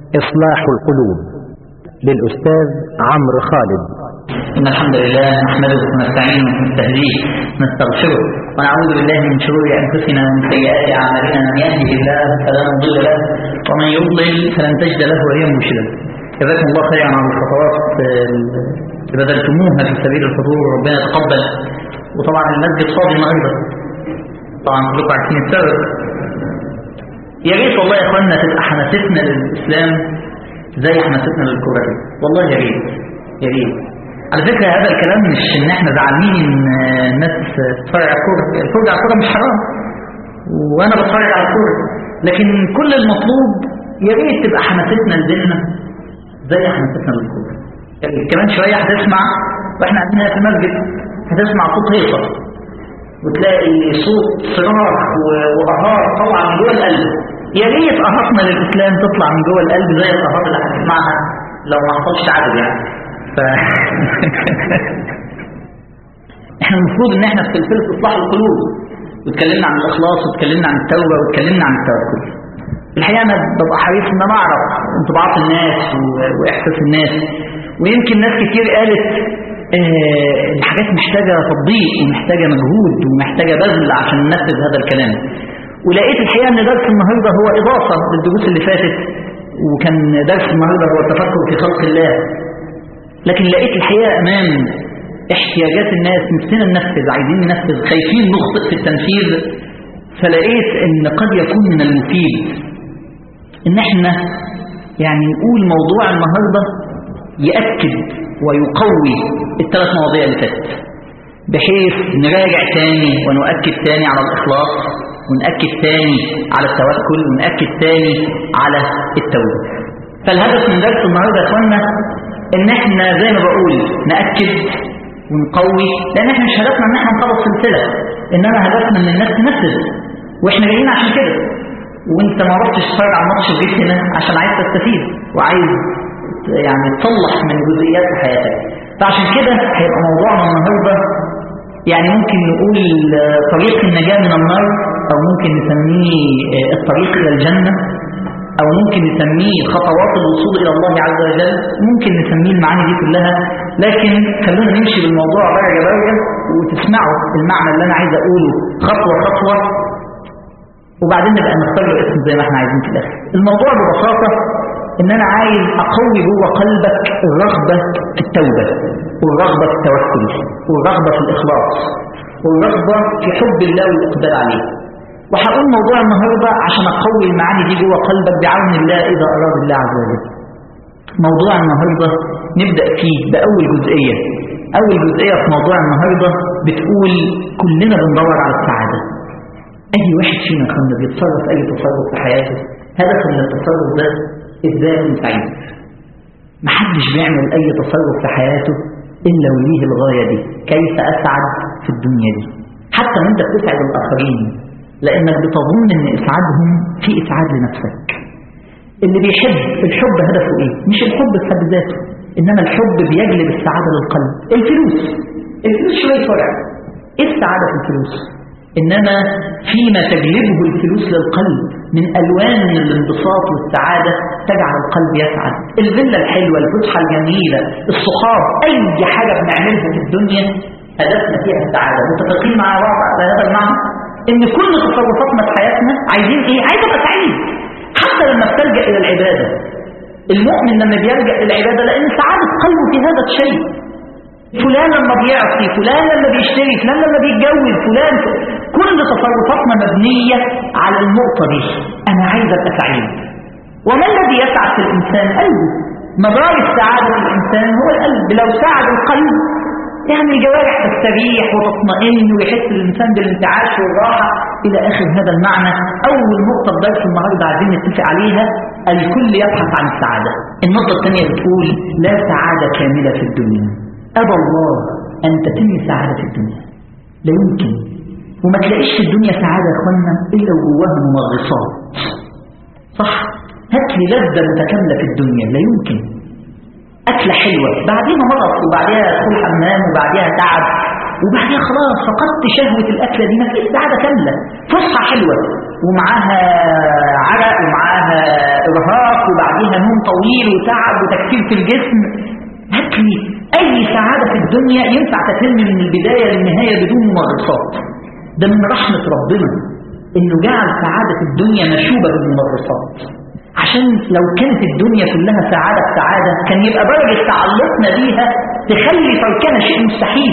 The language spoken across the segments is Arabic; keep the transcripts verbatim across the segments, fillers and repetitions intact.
إصلاح القلوب للأستاذ عمرو خالد. إن الحمد لله نحمده ونستعينه ونستهديه ونستغفره ونعوذ بالله من شرور أنفسنا ومن سيئات أعمالنا، من يهده الله فلا مضل له ومن يضلل فلن تجد له وليا مرشدا. جزاكم الله خيرا على الخطوات اللي بذلتموها في سبيل الحضور، ربنا يتقبل. وطبعا المسجد فاضي النهارده، طبعا كلكم عارفين السبب. يا ريت والله يا اخوانا تبقى حماستنا للاسلام زي حماستنا للكوره كده، والله يا ريت يا ريت. على فكره هذا الكلام مش ان احنا زعلانين ان الناس تتفرج على الكوره، الفرجه على الكوره مش حرام وانا بتفرج على الكوره، لكن كل المطلوب يا ريت تبقى حماستنا لديننا زي حماستنا للكوره. يعني كمان شويه هتسمع واحنا قاعدين في المسجد هتسمع صوت هيصه وتلاقي صوت صراخ وقهار طالعه من جوه القلب. يا ريت قهرتنا للاسلام تطلع من جوه القلب زي القهار اللي هتسمعها لو ما حصلش عدد يعني. ف احنا المفروض ان احنا في سلسله اصلاح القلوب واتكلمنا عن الاخلاص واتكلمنا عن التوبه واتكلمنا عن التوكل. الحقيقه انا ببقى حريص ان انا اعرف انطباعات الناس واحساس الناس، ويمكن ناس كتير قالت آه الحاجات محتاجه تطبيق ومحتاجه مجهود ومحتاجه بذل عشان ننفذ هذا الكلام. ولقيت الحقيقه ان درس النهارده هو اضافه للدروس اللي فاتت، وكان درس النهارده هو التفكر في خلق الله. لكن لقيت الحقيقه امام احتياجات الناس نفسنا ننفذ، عايزين ننفذ، خايفين نخطئ في التنفيذ. فلقيت ان قد يكون من المفيد ان احنا يعني نقول موضوع النهارده يأكد ويقوي الثلاث مواضيع اللي فاتت، بحيث نراجع تاني ونؤكد تاني على الإخلاص، ونأكد تاني على التوكل، ونأكد تاني على التوبة. فالهدف من درس النهارده يا اخوانا ان احنا زي ما بقول نأكد ونقوي، لان احنا مش هدفنا ان احنا نخلص سلسلة، انما هدفنا ان الناس تنفذ، واحنا جايين عشان كده. وانت ما رحتش تتفرج على الماتش وجيت هنا عشان عايز تستفيد وعايز يعني تصلح من جزئيات في حياتك. فعشان كده هيبقى موضوعنا النهارده يعني ممكن نقول طريق النجاة من النار، او ممكن نسميه الطريق الى الجنة، او ممكن نسميه خطوات الوصول الى الله عز وجل، ممكن نسميه المعاني دي كلها. لكن خلونا نمشي بالموضوع درجة درجة وتسمعوا المعنى اللي انا عايز اقوله خطوة خطوة، وبعدين نبقى نختار له اسم زي ما احنا عايزين في الاخر. الموضوع ببساطة ان انا عايز اقوي جوه قلبك الرغبة في التوبة، والرغبة في التوكل، والرغبة في الاخلاص، والرغبة في حب الله والاقبال عليه. وهقول موضوع النهاردة عشان اقوي المعاني دي جوه قلبك بعون الله اذا اراد الله عز وجل. موضوع النهاردة نبدأ فيه بأول جزئية. اول جزئية في موضوع النهاردة بتقول كلنا بندور على السعادة. اي واحد فينا كنا بيتصرف اي تصرف في حياته هدف من التصرف ده ازاي اكون سعيد. محدش بيعمل اي تصرف في حياته الا وليه الغايه دي، كيف اسعد في الدنيا دي. حتى وانت بتسعد الاخرين لانك بتظن ان اسعادهم في اسعاد لنفسك. اللي بيحب الحب هدفه ايه؟ مش الحب في حد ذاته، انما الحب بيجلب السعاده للقلب. الفلوس الفلوس شويه فرع. ايه السعاده في الفلوس؟ إنما فيما تجلبه الفلوس للقلب من ألوان من الانبساط والسعادة تجعل القلب يسعد. الفيلا الحلوة، الفسحة الجميلة، الصحاب، أي حاجة بنعملها في الدنيا هدفنا فيها السعادة. متفقين مع بعض على هذا المعنى؟ إن كل تصرفاتنا في حياتنا عايزين إيه؟ عايز أبقى سعيد. حتى لما بتلجأ إلى العبادة، المؤمن لما بيلجأ إلى العبادة لأن سعادة قلبه في هذا الشيء. فلان لما بيعطي، فلان لما بيشتري، فلان لما بيتجوز، فلان ف... كل تصرفاتنا مبنية على النقطة دي. أنا عايز أبقى سعيد. وما الذي يسعد في الإنسان؟ قلبه. مدار السعادة في الإنسان هو القلب. لو سعد القلب يعني الجوارح تستريح وتطمئن ويحس الإنسان بالانتعاش والراحة إلى آخر هذا المعنى. أول نقطة في درس النهارده عايزين نتفق عليها، الكل يبحث عن السعادة. النقطة الثانية بتقول لا سعادة كاملة في الدنيا. أبى الله أن تتم سعادة في الدنيا، لا يمكن. وما تلاقيش في الدنيا سعادة يا اخوانا إلا وجواها منغصات. صح؟ هات لي لذة متكاملة في الدنيا، لا يمكن. أكلة حلوة بعديها مرض، وبعديها دخول حمام، وبعديها تعب، وبعديها خلاص فقدت شهوة الأكلة دي، ما فيش سعادة كاملة. فسحة حلوة ومعاها عرق ومعاها إرهاق وبعديها نوم طويل وتعب وتكتير في الجسم. هات لي أي سعادة في الدنيا ينفع تتم من البداية للنهاية بدون ممرسات. ده من رحمة ربنا إنه جعل سعادة الدنيا مشوبة بالممرسات، عشان لو كانت الدنيا كلها سعادة بسعادة كان يبقى درجة تعلقنا بيها تخلي تركنا شيء مستحيل.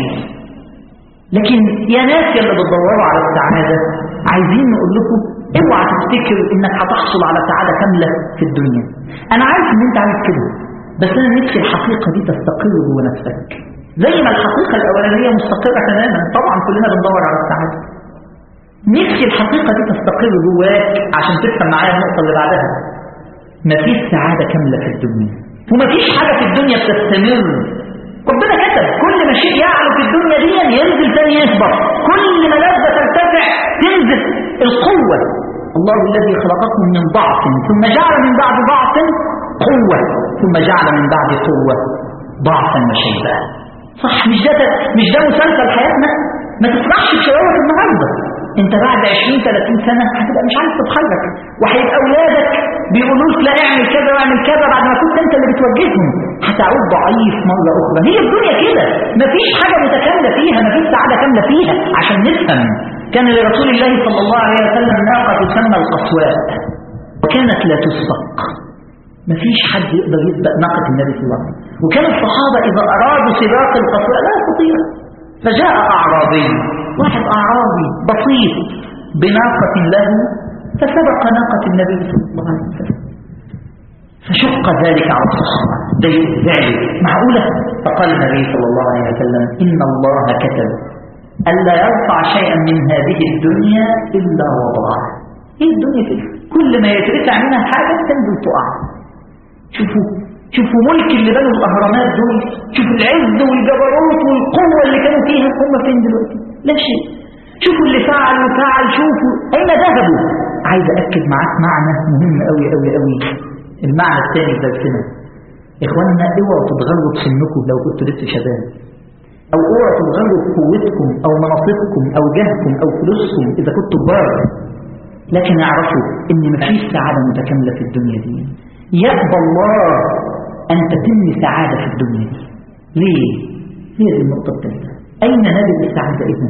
لكن يا ناس اللي بتدوروا على السعادة، عايزين نقول لكم اوعى تفتكر انك هتحصل على سعادة كاملة في الدنيا. انا عارف ان انت عايز كده، بس انا نفسي الحقيقة دي تستقر جوه نفسك زي ما الحقيقة الاولانية مستقرة تماما. طبعا كلنا بندور على السعادة. نفسي الحقيقة دي تستقر جواك عشان تفهم معايا النقطة اللي بعدها. مفيش سعادة كاملة في الدنيا، ومفيش حاجة في الدنيا بتستمر. ربنا كتب كل ما شيء يعلو في الدنيا دي ينزل تاني يكبر، كل ما لذة ترتفع تنزل القوة. الله الذي خلقكم من ضعف ثم جعل من بعد ضعف قوة ثم جعل من بعد قوة ضعفا وشيبا. صح؟ مش ده مش ده مسلسل حياتنا؟ ما تسمعش بشراوة النهارده. انت بعد عشرين ثلاثين سنة هتبقى مش عارف تتحرك، وهيبقى اولادك بيقولوا لك لا اعمل كذا واعمل كذا بعد ما كنت انت اللي بتوجههم. هتعود ضعيف مرة اخرى. هي الدنيا كده، مفيش حاجة متكاملة فيها، مفيش سعادة كاملة فيها. عشان نفهم، كان لرسول الله صلى الله عليه وسلم ناقة تسمى القصواء، وكانت لا تسبق. مفيش حد يقدر يسبق ناقة النبي صلى الله عليه وسلم. وكان الصحابة إذا أرادوا سباق القصواء لا يستطيع. فجاء أعرابي، واحد أعرابي بسيط بناقة له، فسبق ناقة النبي صلى الله عليه وسلم. فشق ذلك على الصحابة، ضيق ذلك معقولة؟ فقال النبي صلى الله عليه وسلم: إن الله كتب ألا يرفع شيئا من هذه الدنيا إلا وضعه. هي الدنيا كده، كل ما يترفع منها حاجة تنزل تقع. شوفوا شوفوا ملك اللي بنوا الأهرامات دول، شوفوا العز والجبروت والقوة اللي كانوا فيها، هم فين دلوقتي؟ لا شيء. شوفوا اللي فعل وفعل، شوفوا أين ذهبوا. عايز أكد معاك معنى مهم أوي أوي أوي، المعنى الثاني في درسنا. إخواننا، اوعوا تتغروا بسنكم لو كنتوا لسه شباب، أو اوعوا تتغروا بقوتكم أو مناصبكم أو جهكم أو فلوسكم إذا كنتوا كبار. لكن اعرفوا إن مفيش سعادة متكاملة في الدنيا دي. يقبل الله أن تتم سعادة في الدنيا دي. ليه؟ هي دي النقطة الثالثة. أين نجد السعادة إذن؟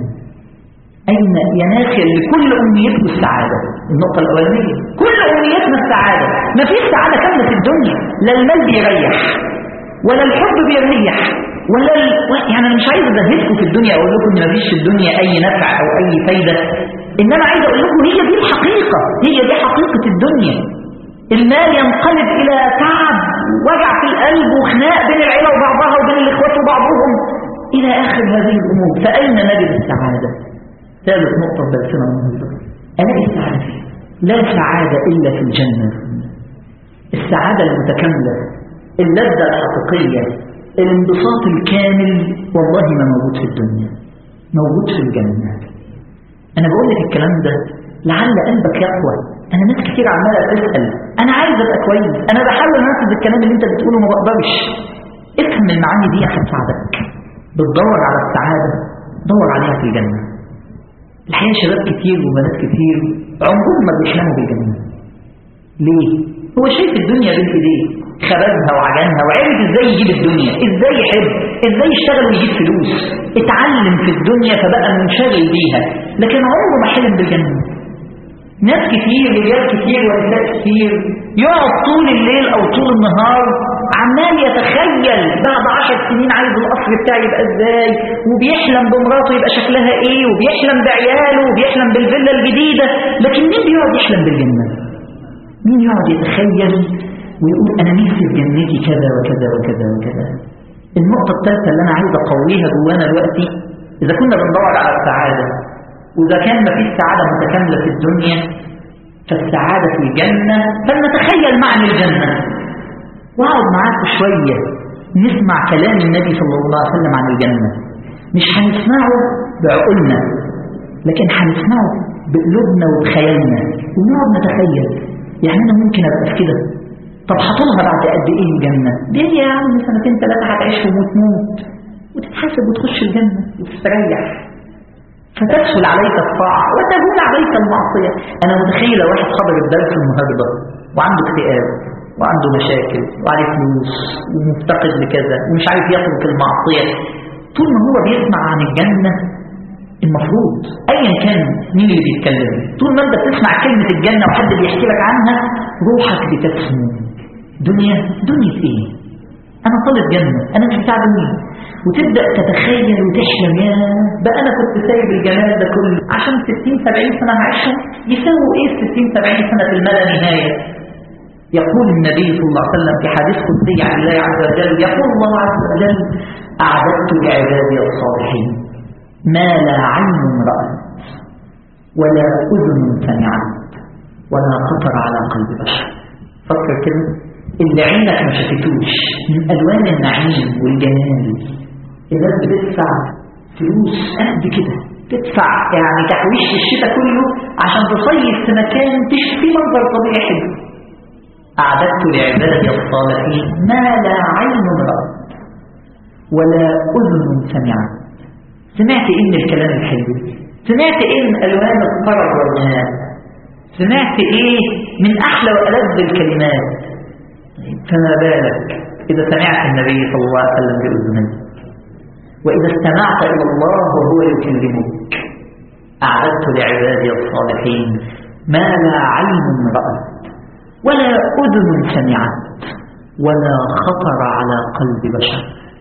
أين يا ناس اللي كل أمنيتكم السعادة؟ النقطة الأولانية، كل أمنيتنا السعادة. ما فيش سعادة كاملة في الدنيا، لا المال بيريح ولا الحب بيريح ولا ال... يعني أنا مش عايز أزهدكم في الدنيا أقول لكم إن ما فيش في الدنيا أي نفع أو أي فايدة، إنما عايز أقول لكم هي دي الحقيقة، هي دي حقيقة الدنيا. المال ينقلب إلى تعب ووجع في القلب وخناق بين العيلة وبعضها وبين الإخوات وبعضهم إلى آخر هذه الأمور. فأين نجد السعادة؟ ثالث نقطة درسنا النهارده، ألاقي السعادة فيه؟ لا سعادة إلا في الجنة. السعادة المتكاملة، اللذة الحقيقية، الانبساط الكامل، والله ما موجود في الدنيا، موجود في الجنة. أنا بقول لك الكلام ده لعل قلبك يقوى. أنا ناس كتير عمالة تسأل أنا عايز أبقى كويس، أنا بحاول أنفذ الكلام اللي أنت بتقوله ما بقدرش. افهم المعاني دي هتساعدك. بتدور على السعادة، دور عليها في الجنة. الحقيقة شباب كتير وبنات كتير عمرهم ما بيحلموا بالجنة. ليه؟ هو شايف الدنيا بين ايديه، خبزها وعجنها وعرف ازاي يجيب الدنيا، ازاي يحب، ازاي يشتغل ويجيب فلوس، اتعلم في الدنيا فبقى منشغل بيها، لكن عمره ما حلم بالجنة. ناس كتير، رجال كتير ونساء كتير يقعد طول الليل او طول النهار عمال يتخيل بعد عشر سنين عايز القصر بتاعي يبقى ازاي، وبيحلم بمراته يبقى شكلها ايه، وبيحلم بعياله، وبيحلم بالفيلا الجديدة. لكن مين بيقعد يحلم بالجنة؟ مين يقعد يتخيل ويقول انا نفسي في جنتي كذا وكذا وكذا وكذا؟ النقطة الثالثة اللي انا عايز اقويها جوانا دلوقتي، اذا كنا بندور على السعادة وإذا كان ما فيش سعادة متكاملة في الدنيا، فالسعادة في الجنة، فلنتخيل معنى الجنة. وأقعد معاكم شوية نسمع كلام النبي صلى الله عليه وسلم عن الجنة. مش هنسمعه بعقولنا، لكن هنسمعه بقلوبنا وبخيالنا، ونقعد نتخيل يعني أنا ممكن أبقى كده. طب هطولها بعد قد إيه الجنة؟ دي يا عم سنتين ثلاثة هتعيش وموت موت وتتحاسب وتخش الجنة وتستريح. فتسهل عليك الطاعة وتهون عليك المعصية. أنا متخيل واحد حضر الدرس النهارده وعنده اكتئاب وعنده مشاكل وعليه فلوس ومفتقد لكذا ومش عارف يترك المعصية، طول ما هو بيسمع عن الجنة المفروض ايا كان مين اللي بيتكلم، طول ما انت بتسمع كلمة الجنة وحد بيحكي لك عنها روحك بتسمو. دنيا دنيا ايه؟ انا طالب جنة، انا مش بتاع دنيا. وتبدأ تتخيل وتحلم، يا بقى انا كنت سايب الجمال ده كله عشان ستين سبعين سنة هعيشها، يساووا ايه ستين سبعين سنة في الملا نهاية؟ يقول النبي صلى الله عليه وسلم في حديث قدسي عن الله عز وجل، يقول الله عز وجل: أعددت لعبادي الصالحين ما لا عين رأت ولا أذن سمعت ولا خطر على قلب بشر. فكر كده، اللي عينك ما شافتوش من ألوان النعيم والجمال. الناس بتدفع فلوس قد كده، تدفع يعني تحويش في الشتاء كله عشان تصيف في مكان تشوف فيه منظر طبيعي حلو. أعددت لعبادي الصالحين ما لا عين رأت ولا أذن سمعت. سمعت إيه من الكلام الحلو؟ سمعت إيه من ألوان الطرب والغناء؟ سمعت إيه من أحلى وألذ الكلمات؟ فما بالك إذا سمعت النبي صلى الله عليه وسلم بأذنك، وإذا استمعت إلى الله وهو يكلمك. أعددت لعبادي الصالحين ما لا عين رأت ولا أذن سمعت ولا خطر على قلب بشر.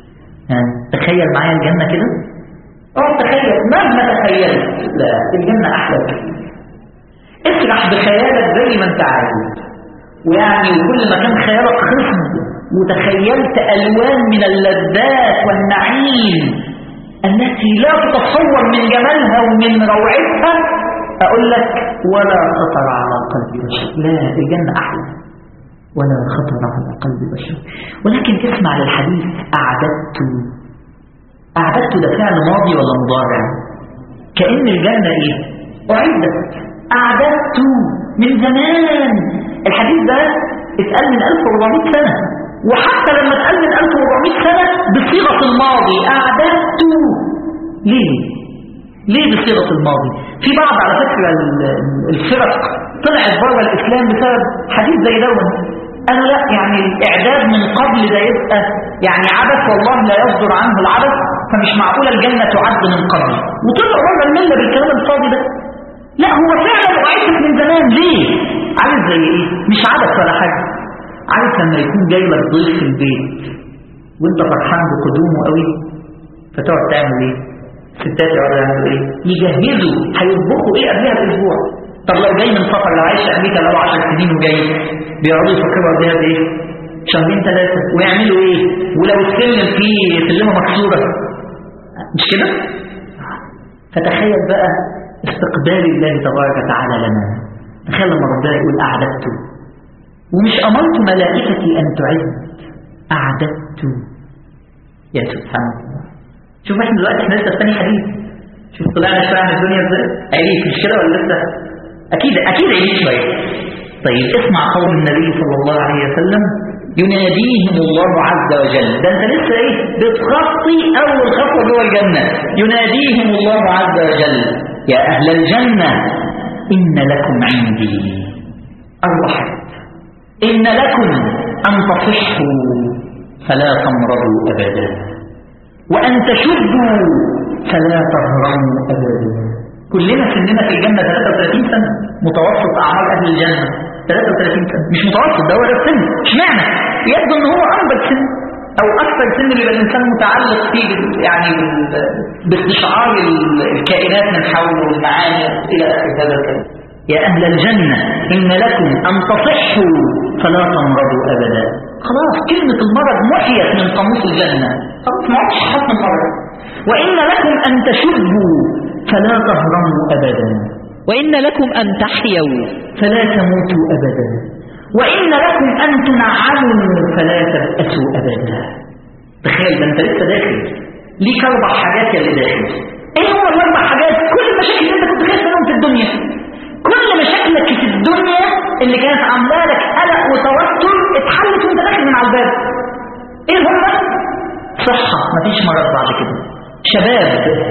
تخيل معايا الجنة كده. اه تخيل، مهما تخيلت لا الجنة أحلى كتير. اسرح بخيالك زي ما انت عايز، ويعني وكل ما كان خيالك خصم وتخيلت ألوان من اللذات والنعيم التي لا تتصور من جمالها ومن روعتها، أقول لك ولا خطر على قلب بشر. لا، الجنة أحلى ولا خطر على قلب بشر. ولكن اسمع للحديث أعددت. أعددت ده فعل ماضي ولا مضارع؟ كأن الجنة إيه؟ أعدت. أعددت من زمان. الحديث ده اتقال من ألف وأربعمائة سنة، وحتى لما اتقال من ألف وأربعمائة سنة بصيغة الماضي أعددت. ليه؟ ليه بصيغة الماضي؟ في بعض على فكرة الفرق طلعت بره الإسلام بسبب حديث زي دون. أنا لا، يعني الإعداد من قبل ده يبقى يعني عبث، والله لا يصدر عنه العبث، فمش معقولة الجنة تعد من قبل. وطلعوا بره الملة بالكلام الفاضي ده. لا، هو فعلا وعيتك من زمان. ليه؟ عارف زي ايه؟ مش عبث ولا حاجة. عارف لما يكون جاي لك ضيف في البيت وانت فرحان بقدومه قوي، فتقعد تعمل ايه؟ ستات يقعدوا يعملوا ايه؟ يجهزوا هيطبخوا ايه قبلها باسبوع. طب لو جاي من سفر، لو عايش في امريكا بقاله عشر سنين وجاي، بيقعدوا يفكروا قبلها بايه؟ شهرين ثلاثه. ويعملوا ايه؟ ولو السلم فيه سلمه مكسوره، مش كده؟ فتخيل بقى استقبال الله تبارك وتعالى لنا. تخيل لما ربنا يقول أعددت، ومش أمرت ملائكتي أن تعد، أعددت. يا سبحان الله. شوف احنا دلوقتي احنا لسه في ثاني حديث. شوف طلعنا شويه من الدنيا ازاي؟ عينيك مش كده ولا لسه؟ اكيد اكيد عينيك شويه. طيب اسمع قول النبي صلى الله عليه وسلم: يناديهم الله عز وجل. ده انت لسه ايه؟ بتخطي اول خطوه جوه الجنه. يناديهم الله عز وجل: يا اهل الجنه ان لكم عندي الرحمه، ان لكم ان تصحوا فلا تمرضوا ابدا، وأن تشدوا فلا تهرموا أبدا. كلنا سننا في الجنة ثلاثة وثلاثين سنة، متوسط أعمار أهل الجنة ثلاثة وثلاثين سنة. مش متوسط، ده هو ده السن. اشمعنى؟ يبدو أنه هو أنبت سن أو أكثر سن اللي الإنسان متعلق فيه يعني باستشعار الكائنات من حوله والمعاني إلى آخر هذا الكلام. يا أهل الجنة إن لكم أن تصحوا فلا تمرضوا أبدا. خلاص كلمة المرض محيت من قاموس الجنة، خلاص ما عادش حتى المرض. وإن لكم أن تشبوا فلا تهرموا أبدا، وإن لكم أن تحيوا فلا تموتوا أبدا، وإن لكم أن تنعموا فلا تبأسوا أبدا. تخيل ده أنت لسه داخل ليك أربع حاجات يا اللي داخل. إيه هو الأربع حاجات؟ كل المشاكل اللي أنت كنت خايف منهم في الدنيا، كل مشاكلك في الدنيا اللي كانت عامله لك قلق وتوتر اتحلت وانت داخل من على الباب. ايه هم؟ صحه، مفيش مرض بعد كده. شباب،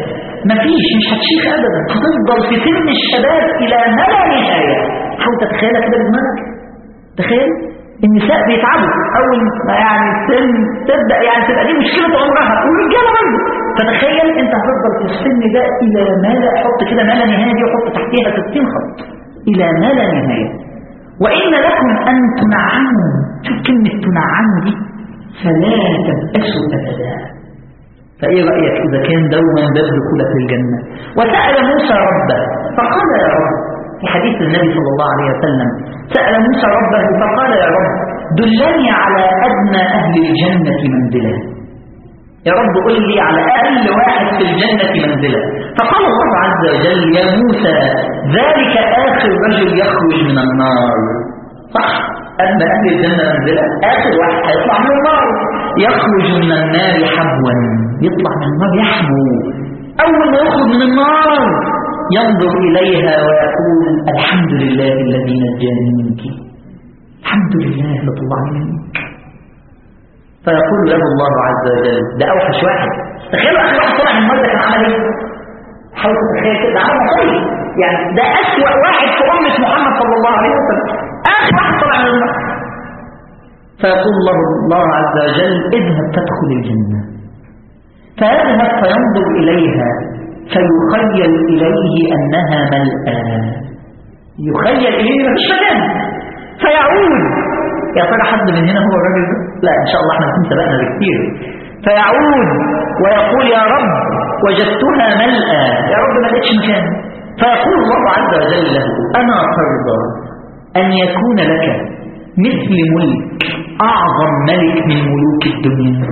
مفيش، مش هتشيخ ابدا، هتفضل في سن الشباب الى ما لا نهايه. حاول تتخيلها كده بدماغك. تخيل النساء بيتعبوا اول ما يعني السن تبدا يعني تبقى دي مشكله عمرها، والرجاله برضه. فتخيل انت هتفضل في السن ده الى ما لا، حط كده ما لا نهايه دي وحط تحتيها ستين خط، الى ما لا نهايه. وان لكم ان تنعموا، شوف كلمه تنعموا دي، فلا تبأسوا ابدا. فايه رايك اذا كان دوما باب دخولك للجنه؟ وسال موسى ربه فقال يا رب، في حديث النبي صلى الله عليه وسلم سأل موسى ربه فقال يا رب دلني على أدنى أهل الجنة منزلا. يا رب قل لي على أقل واحد في الجنة منزلا. فقال الله عز وجل يا موسى ذلك آخر رجل يخرج من النار. صح، أدنى أهل الجنة منزلا آخر واحد هيطلع من النار، يخرج من النار حبوا، يطلع من النار يحبو. أول ما يخرج من النار ينظر إليها ويقول الحمد لله الذي نجاني منك، الحمد لله الذي طلعني منك. فيقول له الله عز وجل، ده أوحش واحد. تخيلوا آخر واحد طلع من النار ده كان عمل إيه؟ حاول تتخيل كده، عمل مصير يعني، ده أسوأ واحد في أمة محمد صلى الله عليه وسلم، آخر واحد طلع من النار. فيقول الله الله عز وجل اذهب تدخل الجنة. فيذهب فينظر إليها فيخيل إليه أنها ملأى، يخيل إليه مفيش مكان. فيعود، يا ترى حد من هنا هو الراجل ده؟ لا إن شاء الله احنا نكون سبقنا بكتير. فيعود ويقول يا رب وجدتها ملأى، يا رب ما لقيتش مكان. فيقول الله عز وجل له أنا ترضى أن يكون لك مثل ملك أعظم ملك من ملوك الدنيا؟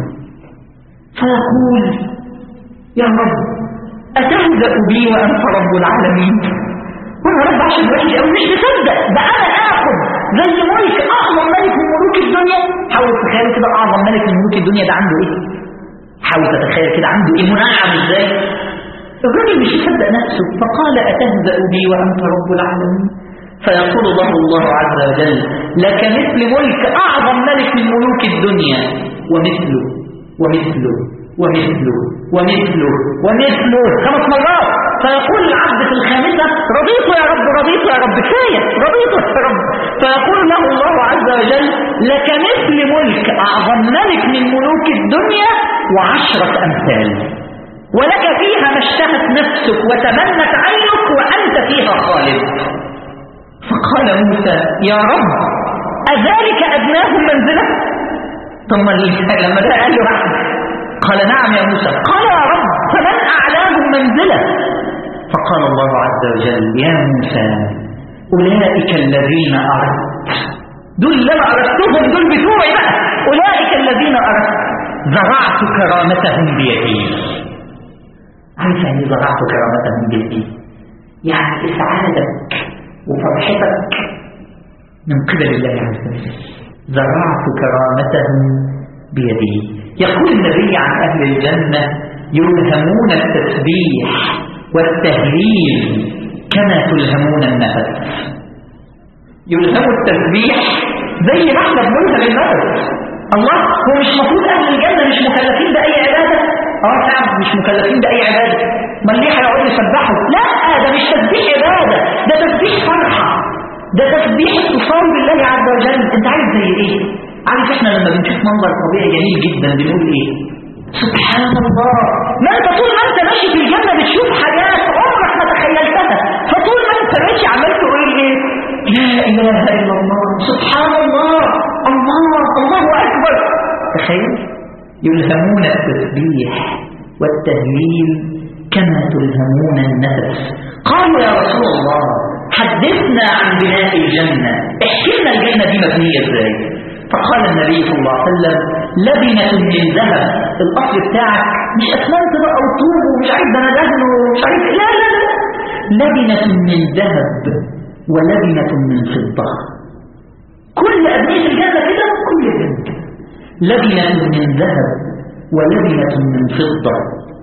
فيقول يا رب أتهزأ بي وأنت رب العالمين؟ وانا رب عشان وحش قوي مش مصدق، ده انا اخد زي ملك اعظم ملك من ملوك الدنيا. حاول تتخيل كده اعظم ملك من ملوك الدنيا ده عنده ايه؟ حاول تتخيل كده عنده ايه، منعم ازاي؟ الراجل مش مصدق نفسه. فقال أتهزأ بي وأنت رب العالمين؟ فيقول له الله عز وجل لك مثل ملك أعظم ملك من ملوك الدنيا ومثله ومثله ومثله ومثله ومثله خمس مرات. فيقول العبد في الخامسة رضيت يا رب رضيت يا رب كفاية رضيت يا رب. فيقول له الله عز وجل لك مثل ملك أعظم ملك من ملوك الدنيا وعشرة أمثال، ولك فيها ما اشتهت نفسك وتمنت عينك وأنت فيها خالد. فقال موسى يا رب أذلك أدناهم منزلة؟ ثم لما ده قال له قال نعم يا موسى. قال يا رب فمن أعلاهم منزلة؟ فقال الله عز وجل يا موسى أولئك الذين أردت، دول اللي أنا أردتهم، دول بتوعي بقى، أولئك الذين أردت زرعت كرامتهم بيدي. عارف يعني زرعت كرامتهم بيدي؟ يعني إسعادك وفرحتك من قبل الله عز وجل. زرعت كرامتهم بيدي. يقول النبي عن أهل الجنة يلهمون التسبيح والتهليل كما تلهمون النفس. يلهموا التسبيح زي ما احنا بنلهم النفس. الله هو مش مفروض أهل الجنة مش مكلفين بأي عبادة؟ اه فعلا مش مكلفين بأي عبادة. ما ليه هيقعدوا يسبحوا؟ لا ده مش تسبيح عبادة، ده تسبيح فرحة، ده تسبيح اتصال بالله عز وجل. انت عارف زي ايه؟ عارف احنا لما بنشوف منظر طبيعي جميل جدا بنقول ايه؟ سبحان الله. ما انت طول ما انت ماشي في الجنة بتشوف حاجات عمرك ما تخيلتها، فطول ما انت ماشي عمال تقول ايه؟ لا اله الا الله، سبحان الله، الله الله اكبر. تخيل يلهمون التسبيح والتهليل كما تلهمون النفس. قالوا يا رسول الله حدثنا عن بناء الجنة، احكي لنا الجنة دي مبنية ازاي؟ فقال النبي صلى الله عليه وسلم لبنة من ذهب. الأصل بتاعك مش أسمنت بقى وطوب ومش عارف ده انا دهن ومش عارف، لا لا لا، لبنة من ذهب ولبنة من فضة. كل أبنية الجنة كده، كل جنة لبنة من ذهب ولبنة من فضة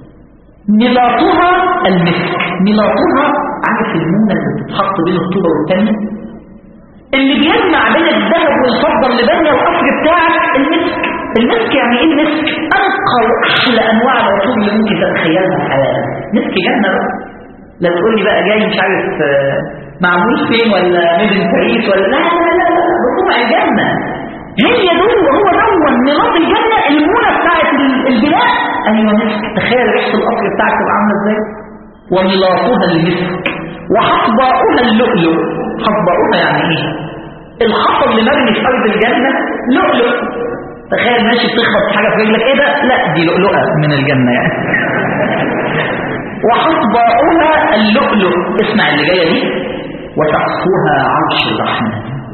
ملاطها المسك. ملاطها عارف المونة اللي بتتحط بين الطوبة والتانية، اللي بيجمع بين الذهب والفضة اللي بين القصر بتاعك المسك. المسك يعني ايه المسك؟ أنقى وأحلى أنواع العطور اللي ممكن تتخيلها الحياة. مسك جنة بقى، لا تقول لي بقى جاي مش عارف معمول فين ولا ميدن باريس ولا لا لا لا لا بطوع الجنة هي دول، وهو دون نظام الجنة المونة بتاعت البناء. أيوة مسك، تخيل ريحة القصر بتاعك تبقى عاملة ازاي. وملاطها المسك وحصباؤها اللؤلؤ. حصباؤها يعني ايه؟ الحصى اللي مرمي في أرض الجنة لؤلؤ. تخيل ماشي بتخبط حاجة في رجلك، ايه ده؟ لا دي لؤلؤة من الجنة يعني. وحصباؤها اللؤلؤ. اسمع اللي جاية دي. وسقفها عرش الرحمن.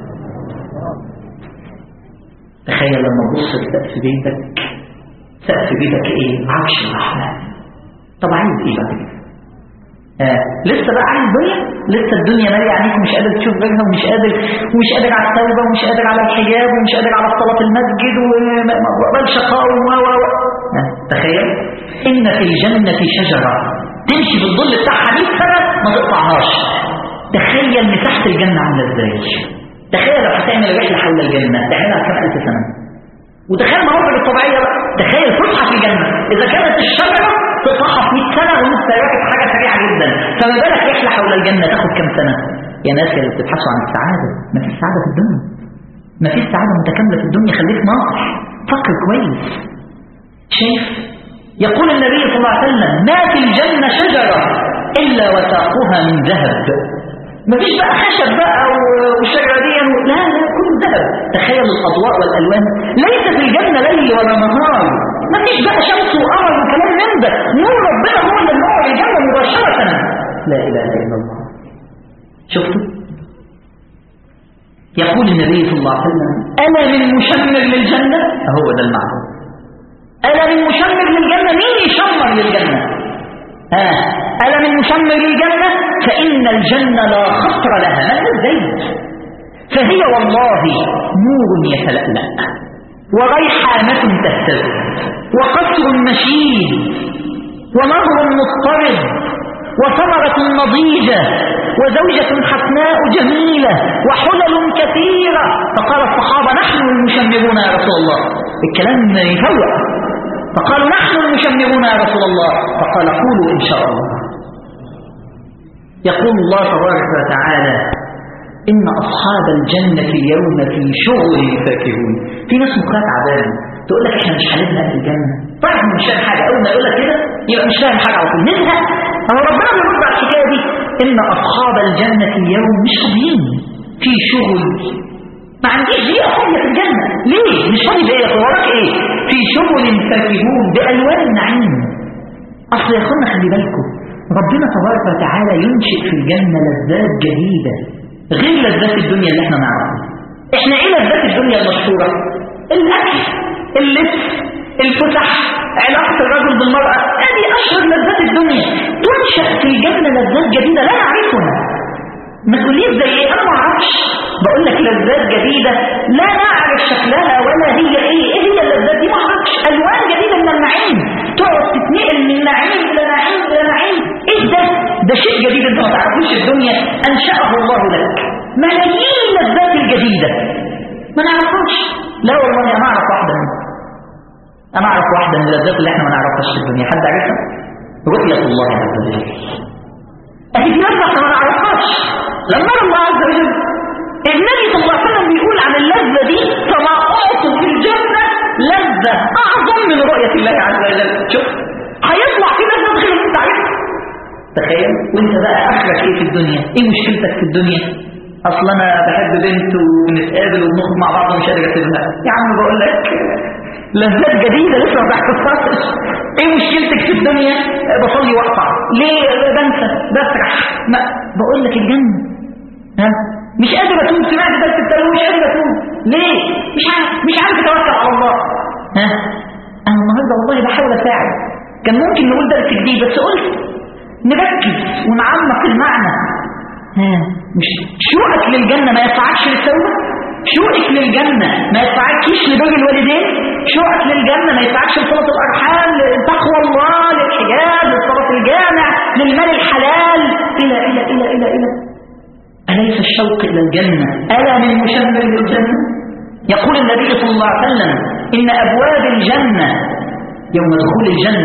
تخيل لما تبص لسقف بيتك، سقف بيتك ايه؟ عرش الرحمن. طب عايز ايه بعد كده؟ آه. لسه بقى عايز دنيا؟ لسه الدنيا ماليه عليك ومش قادر تشوف غيرها، ومش قادر ومش قادر على التوبه، ومش قادر على الحجاب، ومش قادر على صلاه المسجد، وقبل شقاء و و آه. تخيل ان في الجنه شجره تمشي بالظل بتاعها مية سنه ما تقطعهاش. تخيل مساحه الجنه عامله ازاي. تخيل لو هتعمل رحله حول الجنه تعملها كام الف سنه. وتخيل المناظر الطبيعيه بقى. تخيل فسحه في الجنه اذا كانت الشجره تقطعها في مية سنه ونص راكب حاجه سريعه جدا، فما بالك رحله حول الجنه تاخد كام سنه. يا ناس اللي بتبحثوا عن السعاده، ما فيش سعاده في الدنيا، ما فيش سعاده متكامله في الدنيا. خليك ناصح، فكر كويس. شايف؟ يقول النبي صلى الله عليه وسلم ما في الجنه شجره الا وساقها من ذهب. ما فيش بقى خشب بقى والشجره دي لا لا كله ذهب. تخيل الاضواء والالوان. ليس في الجنه ليل ولا نهار، ما فيش بقى شمس وقمر وكلام من ده. نور ربنا هو اللي نور الجنه مباشره. لا اله الا الله. شفتوا؟ يقول النبي صلى الله عليه وسلم انا من مشمر للجنه. هو ده المعنى. انا من مشمر للجنه. مين يشمر للجنه؟ آه. ألا من مشمر للجنة فإن الجنة لا خطر لها ما الزيت، فهي والله نور يتلألأ وريحانة تهتز وقصر مشيد ونهر مضطرد وثمرة نضيجة وزوجة حسناء جميلة وحلل كثيرة. فقال الصحابة نحن المشمرون يا رسول الله. الكلام يفوق. فقالوا نحن المشمرون يا رسول الله. فقال قولوا إن شاء الله. يقول الله تبارك وتعالى إن أصحاب الجنة اليوم في شغل فاكهون. في ناس مخها تعبان تقول لك احنا مش هنبنى في الجنة. طيب مش فاهم حاجة. أول ما يقول لك كده يبقى مش فاهم حاجة على طول. نزهق. هو ربنا بيرد على الحكاية دي. إن أصحاب الجنة اليوم مش فاضيين في شغل. ما عنديش دقيقة فاضية في الجنة. ليه؟ مش فاضي بإيه؟ وراك إيه؟ في شغل فاكهون بألوان النعيم. أصل يا أخوانا خلي بالكم ربنا تبارك وتعالى ينشئ في الجنة لذات جديدة غير لذات الدنيا اللي احنا نعرفها. احنا ايه لذات الدنيا المشهورة؟ الأكل، اللبس، الفسح، علاقة الرجل بالمرأة. هذه أشهر لذات الدنيا. تنشأ في الجنة لذات جديدة لا نعرفها. مسؤولية زي ايه؟ انا ما اعرفش. بقول لك لذات جديدة لا نعرف شكلها ولا هي ايه. ايه هي اللذات دي؟ ما اعرفش. الوان جديدة من النعيم. تقعد تتنقل من نعيم الى نعيم الى نعيم. ايه ده؟ ده شيء جديد انت ما تعرفوش. الدنيا انشأه الله لك. ملايين اللذات الجديدة ما نعرفهاش. لا والله انا اعرف واحدة منها. انا اعرف واحدة من اللذات اللي احنا ما نعرفهاش في الدنيا. حد عارفها؟ رؤية الله عز وجل. اهي دي لذة احنا ما نعرفهاش. لما الله عز وجل النبي صلى الله عليه وسلم بيقول عن اللذة دي فما أعطوا في الجنة لذة أعظم من رؤية الله عز وجل. شوف هيطلع في لذة غير اللي انت عارفها. تخيل. وانت بقى اخرك ايه في الدنيا؟ ايه مشكلتك في الدنيا؟ اصل انا بحب بنت ونتقابل ونخرج مع بعض ومش قادر اسيبها. يا عم بقول لك لذات جديدة لسه ما تعرفهاش. ايه مشكلتك في الدنيا؟ بصلي واقطع. ليه؟ بنسى بسرح. ما بقول لك الجنة. ها؟ مش قادر اتوب. سمعت درس التلوين مش قادر اتوب. ليه؟ مش عارف مش عارف اتوكل على الله. ها؟ انا النهارده والله بحاول اساعد. كان ممكن نقول درس جديد بس قلت نركز ونعمق المعنى. ها؟ مش شوقك للجنة ما يدفعكش للتوبة؟ شوقك للجنة ما يدفعكش لبر الوالدين؟ شوقك للجنة ما يدفعكش لصلاة الأرحام، لتقوى الله، للحجاب، للصلاة الجامع، للمال الحلال، إلى إلى إلى إلى إلى أليس الشوق إلى الجنة ألا من مشمر للجنة؟ يقول النبي صلى الله عليه وسلم إن أبواب الجنة يوم دخول الجنة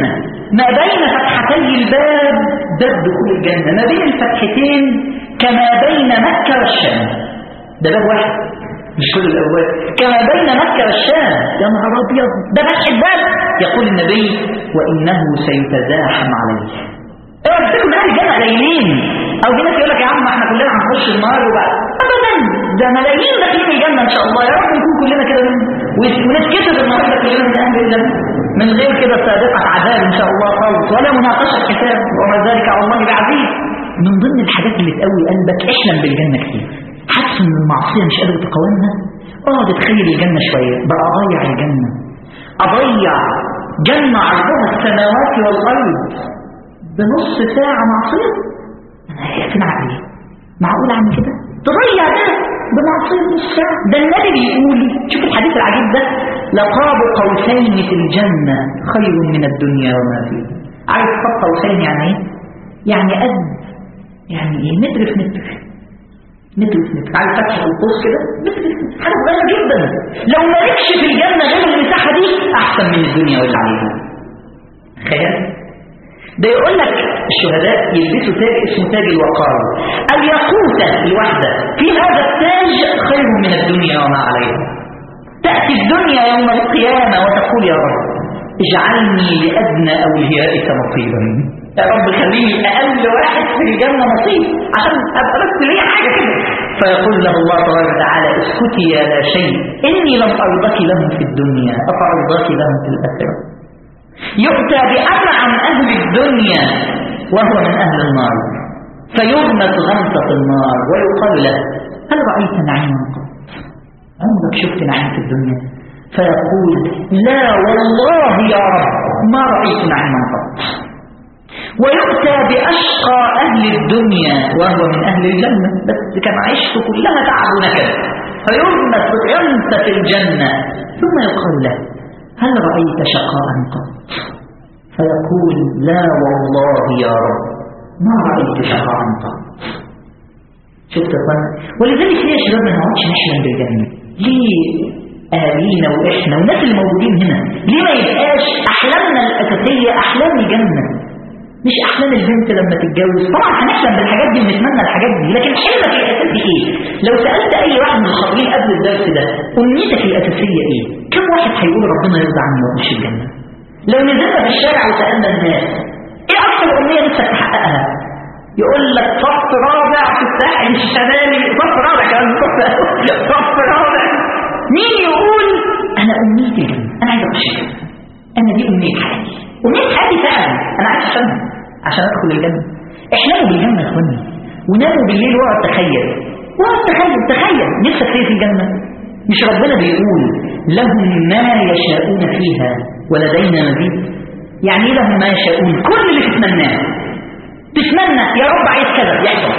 ما بين فتحتي الباب باب دخول الجنة، ما بين الفتحتين كما بين مكة والشام. ده باب واحد مش كل الأبواب، كما بين مكة والشام. يا نهار أبيض، ده فتح الباب. يقول النبي وإنه سيتزاحم عليه. اوعى تفتكروا اهل الجنة قليلين، او في ناس يقول لك يا عم احنا كلنا هنخش النار وبعد. ابدا، ده ملايين داخلين الجنة ان شاء الله. يا رب نكون كلنا كده ونتكتب النهارده كلنا من اهل الجنة من غير كده سابقة عذاب ان شاء الله خالص، ولا مناقشة حساب، وما ذلك على الله بعزيز. من ضمن الحاجات اللي تقوي قلبك احلم بالجنة كتير. حاسس ان المعصية مش قادر تقاومها، اقعد اتخيل الجنة شوية. بقى اضيع الجنة، اضيع جنة عرضها السماوات والارض بنص ساعة معصية؟ أنا هيقفين عقلي، معقول أعمل كده؟ تضيع ده بمعصية نص ساعة؟ ده النبي بيقول، شوف الحديث العجيب ده، لقاب قوسين في الجنة خير من الدنيا وما فيها. عارف قاب قوسين يعني إيه؟ يعني قد يعني إيه؟ متر في متر، متر في متر. عارف فتح القوس كده؟ متر في متر، حاجة صغيرة جدا. لو مالكش في الجنة غير المساحة دي أحسن من الدنيا واللي عليها. خيال. ده يقول لك الشهداء يلبسوا تاج اسمه تاج الوقار. الياقوتة الواحدة في هذا التاج خير من الدنيا وما عليها. تأتي الدنيا يوم القيامة وتقول يا رب اجعلني لأدنى أوليائك نصيبا. يا رب خليني أقل واحد في الجنة نصيب عشان أبقى بس ليه حاجة كده. فيقول له الله تبارك وتعالى اسكتي يا لا شيء إني لم أرضك لهم في الدنيا أفأرضاك لهم في الآخرة. يؤتى بأنعم أهل الدنيا وهو من أهل النار فيغمس غمسة النار ويقال له هل رأيت نعيما قط؟ عمرك شفت نعيم في الدنيا؟ فيقول لا والله يا رب ما رأيت نعيما قط. ويؤتى بأشقى أهل الدنيا وهو من أهل الجنة بس كان عيشته كلها تعب ونكد فيغمس غمسة الجنة ثم يقال له هل رأيت شقاء قط؟ فيقول لا والله يا رب ما رأيت شقاء قط. شفت الظن؟ ولذلك ليه يا شباب ما نقعدش نحلم بالجنة؟ ليه أهالينا وإحنا والناس الموجودين هنا ليه ما يبقاش أحلامنا الأساسية أحلام الجنة مش أحلام البنت لما تتجوز؟ طبعا هنحلم بالحاجات دي ونتمنى الحاجات دي، لكن حلمك الأساسي إيه؟ لو سألت أي واحد من الخاطرين قبل الدرس ده أمنيتك الأساسية إيه؟ كم واحد هيقول ربنا يرضى عني وأخش الجنة؟ لو نزلنا في الشارع وسألنا الناس إيه أكثر أمنية نفسك تحققها؟ يقول لك صف رابع في الساحل الشمالي، صف رابع كمان صف رابع. مين يقول أنا أمنيتي الجنة؟ أنا عايز أخش الجنة، أنا دي أمنية حياتي، أمنية حياتي فعلا أنا عايز أفهمها عشان أدخل الجنة. احلموا بالجنة يا اخواني وناموا بالليل واقعد تخيل واقعد تخيل تخيل نفسك ايه في الجنة؟ مش ربنا بيقول لهم ما يشاءون فيها ولدينا مزيد؟ يعني ايه لهم ما يشاءون؟ كل اللي تتمناه تتمنى يا رب عايز كذا يحصل.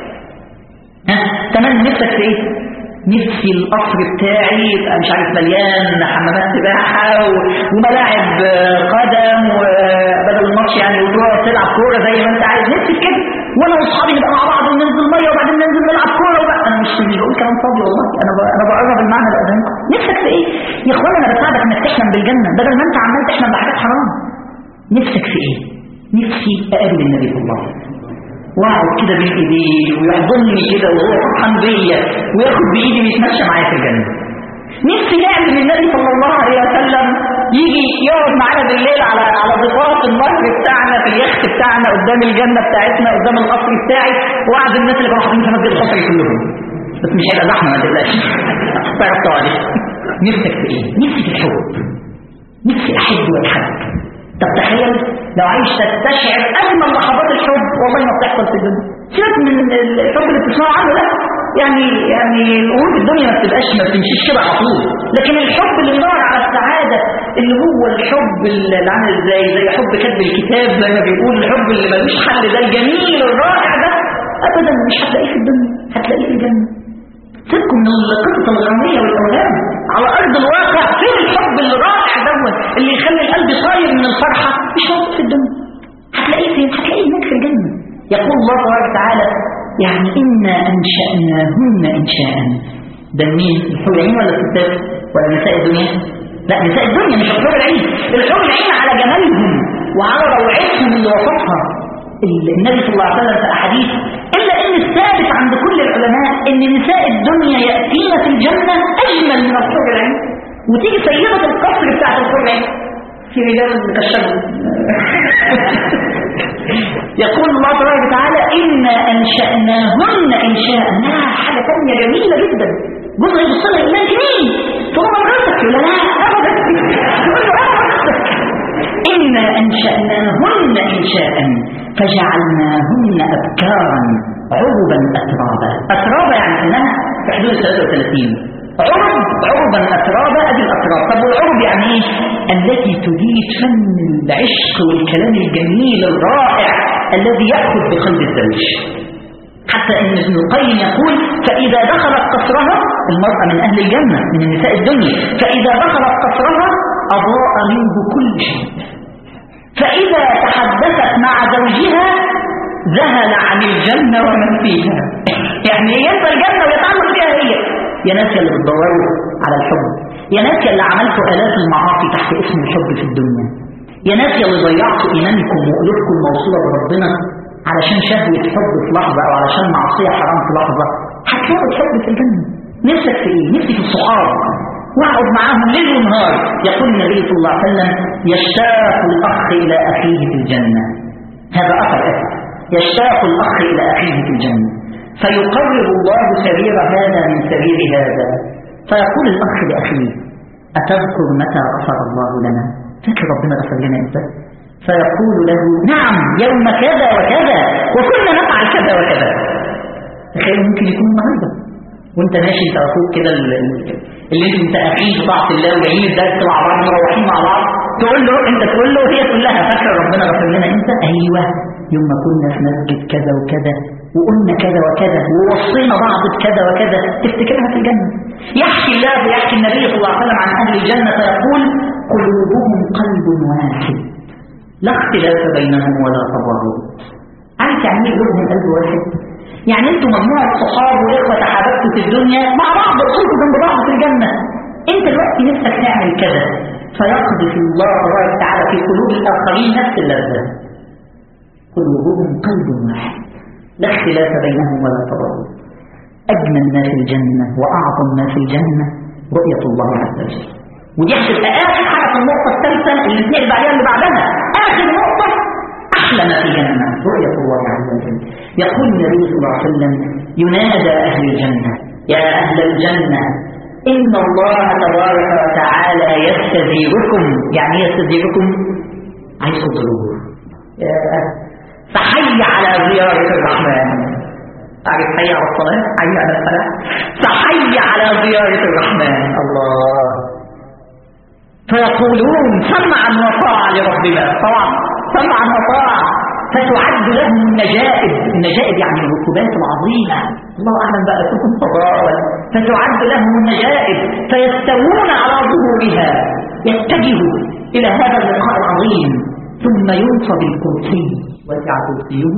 ها تمنى نفسك في ايه؟ نفسي القصر بتاعي يبقى مش عارف مليان حمامات سباحه وملاعب قدم وبدل الماتش يعني وتروح تلعب كوره زي ما انت عايز. نفسي كده وانا واصحابي نبقى مع بعض وننزل ميه وبعدين ننزل نلعب كوره وبقى انا مش بقول كلام فاضي والله، انا انا بقرب المعنى الاذان. نفسك في ايه يا اخوانا؟ انا بساعدك انك تحلم بالجنه بدل ما انت عمال تحلم بحاجات حرام. نفسك في ايه؟ نفسي اقابل النبي صلى الله عليه وسلم واقعد كده بين ايديه ويحضنني كده وهو فرحان بيا وياخد بايدي ويتمشى معايا في الجنه. نفسي نعمل النبي صلى الله عليه وسلم يجي يقعد معانا بالليل على على ضفاف النهر بتاعنا في اليخت بتاعنا قدام الجنه بتاعتنا قدام القصر بتاعي وقعد الناس اللي كانوا حاطين في مسجد القصر كلهم، بس مش هيبقى زحمه ما تقلقش تعرف عليه. نفسك في ايه؟ نفسي في الحب، نفسي احب واتحب. طب تخيل لو عايش تستشعر اجمل لحظات الحب والله ما بتحصل في الدنيا. سيبك من الحب اللي بتسمعه عنه ده، يعني يعني الامور في الدنيا ما بتبقاش ما بتمشيش كده على طول، لكن الحب اللي بيدور على السعاده اللي هو الحب اللي عامل ازاي زي حب كتب الكتاب زي ما بيقول، الحب اللي ملوش حل ده الجميل الرائع ده ابدا مش هتلاقيه في الدنيا، هتلاقيه في الجنه. سيبكم من القصص الغراميه والاوهام، على ارض الواقع فين الحب الرائع دوت اللي يخلي القلب صاير من الفرحه؟ مش موجود في الدنيا. هتلاقيه فين؟ هتلاقيه هناك في الجنه. يقول الله تبارك وتعالى يعني إنا أنشأناهن إنشاء. ده مين؟ الحور العين ولا الستات ولا نساء الدنيا؟ لا نساء الدنيا مش الحور العين. الحور العين على جمالهم وعلى روعتهم اللي وصفها النبي صلى الله عليه وسلم في الأحاديث، إلا أن الثابت عند كل العلماء أن نساء الدنيا يأتين في الجنة أجمل من الحور العين، وتيجي سيدة القصر بتاعت الحور العين في رجال كالشمس. يقول الله تبارك وتعالى إنا أنشأناهن إنشاء، إنها حاجة ثانية جميلة جدا. جزء يبص لها إيمان جميل ثم مرتك ولا لا أبدا تقول له أبدا. إنا أنشأناهن إنشاء فجعلناهن أبكارا عربا أترابا. أترابا يعني إنها في حدود ثلاثة وثلاثين. عرب عربا أترابا أدي الأتراب. طب والعرب يعني إيه؟ التي تجيد فن العشق والكلام الجميل الرائع الذي يأخذ بقلب الزوج. حتى إن ابن القيم يقول فإذا دخلت قصرها المرأة من أهل الجنة من النساء الدنيا، فإذا دخلت قصرها أضاء منه كل شيء، فإذا تحدثت مع زوجها ذهل عن الجنة ومن فيها. يعني ينسى الجنة ويتعلق فيها هي. يا ناس اللي بتدوروا على الحب، يا ناس اللي عملتوا آلاف المعاصي تحت اسم الحب في الدنيا، يا ناس اللي ضيعتوا إيمانكم وقلوبكم موصولة بربنا علشان شهوة حب في لحظة أو علشان معصية حرام في لحظة، هتلاقوا الحب في الجنة. نفسك في إيه؟ نفسي في الصحاب واقعد معاهم ليل ونهار. يقول النبي صلى الله عليه وسلم يشتاق الأخ إلى أخيه في الجنة. هذا أثر أثر يشتاق الأخ إلى أخيه في الجنة، فيقرب الله سرير هذا من سرير هذا، فيقول الأخ لأخيه أتذكر متى غفر الله لنا؟ فاكر ربنا غفر لنا إمتى؟ فيقول له نعم يوم كذا وكذا وكنا نفعل كذا وكذا. تخيل ممكن يكون النهارده وانت ماشي انت اخوك كده اللي انت اخيه في طاعه الله وجايين الدرس مع بعض مروحين مع بعض، تقول له انت تقول له هي تقول لها فاكر ربنا غفر لنا امتى؟ ايوه يوم ما كنا في مسجد كذا وكذا وقلنا كذا وكذا ووصينا بعض بكذا وكذا. تفتكرها في الجنه. يحكي الله ويحكي النبي صلى الله عليه وسلم عن اهل الجنه فيقول قلوبهم قلب واحد لا اختلاف بينهم ولا تضارب. عارف يعني ايه قلوبهم قلب واحد؟ يعني انتوا مجموعه صحاب واخوه تحاببتوا في الدنيا مع بعض بتصوصوا جنب بعض في الجنه. انت دلوقتي نفسك تعمل كذا فيقذف الله تبارك وتعالى في قلوب الاخرين نفس اللذه. قلوبهم قلب واحد لا اختلاف بينهم ولا تضارب. اجمل ما في الجنه واعظم ما في الجنه رؤيه الله عز وجل. ودي هتبقى اخر حاجه في النقطه الثالثه اللي بنقل بعدها اللي بعدها. اخر نقطه احلى ما في الجنه رؤيه الله عز وجل. يقول النبي صلى الله عليه وسلم ينادى اهل الجنه يا اهل الجنه ان الله تبارك وتعالى يستزيركم. يعني يستزيركم عايز تضربوا فحي على زياره الرحمن. تعرف حي على الصلاه حي على الفلاح فحي على زياره الرحمن. الله. فيقولون سمعا وطاعا لربنا. طبعا سمعا وطاعا. فتعد لهم النجائب. النجائب يعني الركوبات العظيمه. الله اعلم بقى لكم فضاء. فتعد لهم النجائب فيستوون على ظهورها يتجهوا الى هذا اللقاء العظيم ثم ينصب الكرسي وسع كرسيه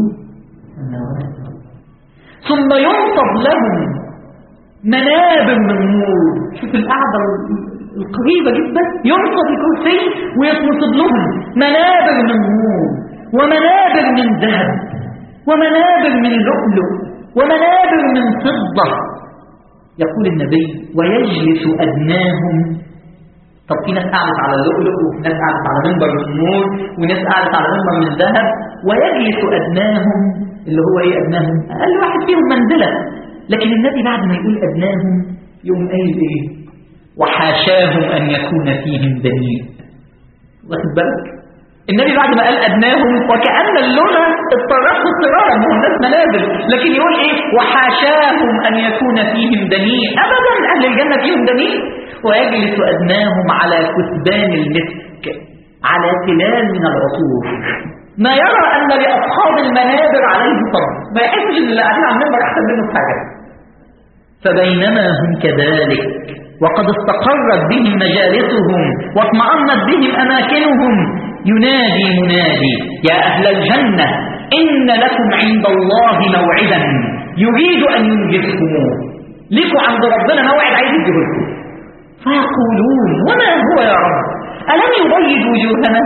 ثم ينصب لهم منابر من نور. شوف القعده القريبة جدا. ينصب الكرسي ويتنصب لهم منابر من نور ومنابر من ذهب ومنابر من لؤلؤ ومنابر من فضة. يقول النبي ويجلس أدناهم. طب في ناس قعدت على اللؤلؤ وفي ناس قعدت على منبر من نور وناس قعدت على منبر من ذهب. ويجلس أدناهم اللي هو ايه أدناهم؟ أقل واحد فيهم منزلة. لكن النبي بعد ما يقول أدناهم يوم قايل ايه؟ وحاشاهم أن يكون فيهم دنيء. واخد بالك؟ النبي بعد ما قال أدناهم وكأن اللغة اضطرته اضطرارا من الناس منابر، لكن يقول إيه؟ وحاشاهم أن يكون فيهم دنيء. أبدا أهل الجنة فيهم دنيء. ويجلس أدناهم على كثبان المسك على تلال من العصور. ما يرى أن لأصحاب المنابر عليه فضل، ما يحسش أن اللي قاعدين على المنبر أحسن منه في حاجة. فبينما هم كذلك وقد استقرت بهم مجالسهم واطمأنت بهم أماكنهم ينادي منادي يا أهل الجنة إن لكم عند الله موعدا يريد أن ينجزكموه. لكم عند ربنا موعد عايز يجيبكم. فيقولون وما هو يا رب؟ ألم يبيض وجوهنا؟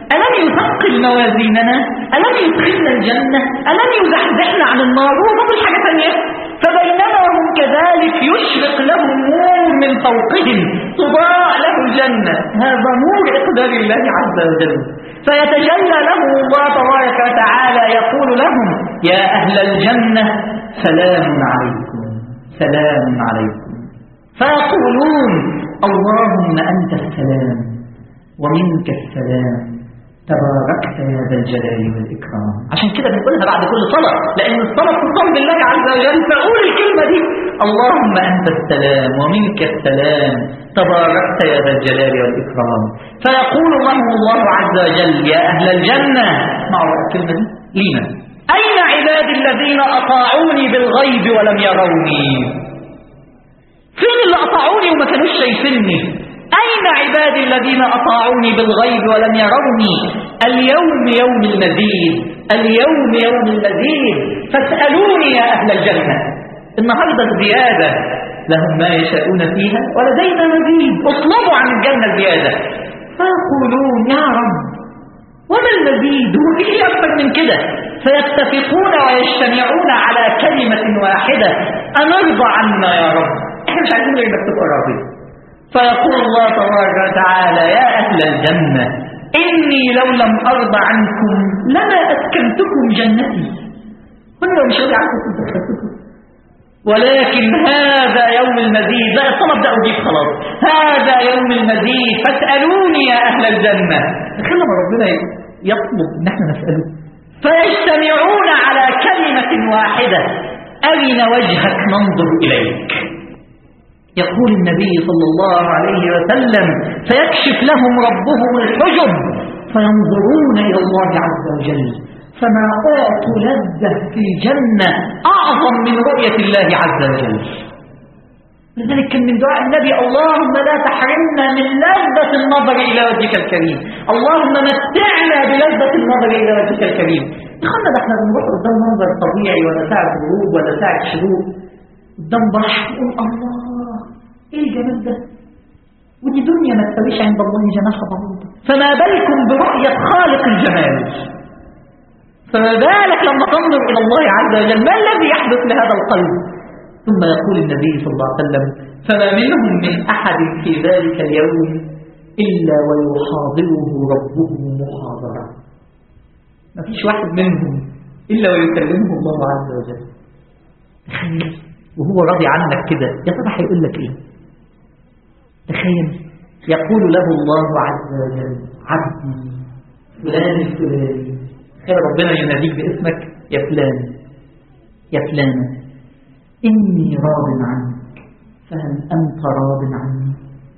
ألم يثقل موازيننا؟ ألم يدخلنا الجنة؟ ألم يزحزحنا عن النار؟ وفضل حاجة ثانية. فبينما هم كذلك يشرق لهم نور من فوقهم تضاء له الجنة. هذا نور إقدار الله عز وجل. فيتجلى لهم الله تبارك وتعالى يقول لهم يا أهل الجنة سلام عليكم سلام عليكم. فيقولون اللهم أنت السلام ومنك السلام تباركت يا ذا الجلال والإكرام. عشان كده بنقولها بعد كل صلاة، لأن الصلاة تقام بالله عز وجل. فقول الكلمة دي اللهم أنت السلام ومنك السلام تباركت يا ذا الجلال والإكرام. فيقول لهم الله عز وجل يا أهل الجنة، معروف الكلمة دي لينا، أين عبادي الذين أطاعوني بالغيب ولم يروني؟ فين اللي أطاعوني وما كانوش شايفيني؟ أين عبادي الذين أطاعوني بالغيب ولم يروني؟ اليوم يوم المزيد، اليوم يوم المزيد، فاسألوني يا أهل الجنة. النهاردة زيادة لهم ما يشاءون فيها ولدينا مزيد، اطلبوا عن الجنة زيادة. فيقولون يا رب وما المزيد؟ هو في شيء أكثر من كده؟ فيتفقون ويجتمعون على كلمة واحدة أنرضى عنا يا رب، احنا مش عايزين غير انك تبقى راضي. فيقول الله تبارك وتعالى يا أهل الجنة إني لو لم أرضى عنكم لما أسكنتكم جنتي. هنا مش راضي عنكم كنت أسكنتكم، ولكن هذا يوم المزيد. لا الطلب ده أجيب خلاص، هذا يوم المزيد فاسألوني يا أهل الجنة. تخيل ما ربنا يطلب إن احنا نسأله. فيجتمعون على كلمة واحدة أرن وجهك ننظر إليك. يقول النبي صلى الله عليه وسلم فيكشف لهم ربهم الحجب فينظرون إلى الله عز وجل، فما أعطوا لذة في الجنة أعظم من رؤية الله عز وجل. لذلك كان من دعاء النبي اللهم لا تحرمنا من لذة النظر إلى وجهك الكريم، اللهم متعنا بلذة النظر إلى وجهك الكريم. يخلنا ده احنا بنروح قدام منظر طبيعي ولا ساعة غروب ولا ساعة شروق قدام بحر نقول الله ايه الجمال ده، ودي دنيا ما تسويش عند الله جناح بعوضة، فما بالكم برؤية خالق الجمال. فما بالك لما تنظر إلى الله عز وجل، ما الذي يحدث لهذا القلب؟ ثم يقول النبي صلى الله عليه وسلم فما منهم من أحد في ذلك اليوم إلا ويحاضره ربه محاضرة. ما فيش واحد منهم إلا ويكلمه الله عز وجل. تخيل وهو راضي عنك كده، يا ترى هيقول لك ايه؟ تخيل يقول له الله عز وجل عبدي فلان الفلاني. تخيل ربنا يناديك باسمك يا فلان يا فلانة إني راض عنك فهل أنت راض عني؟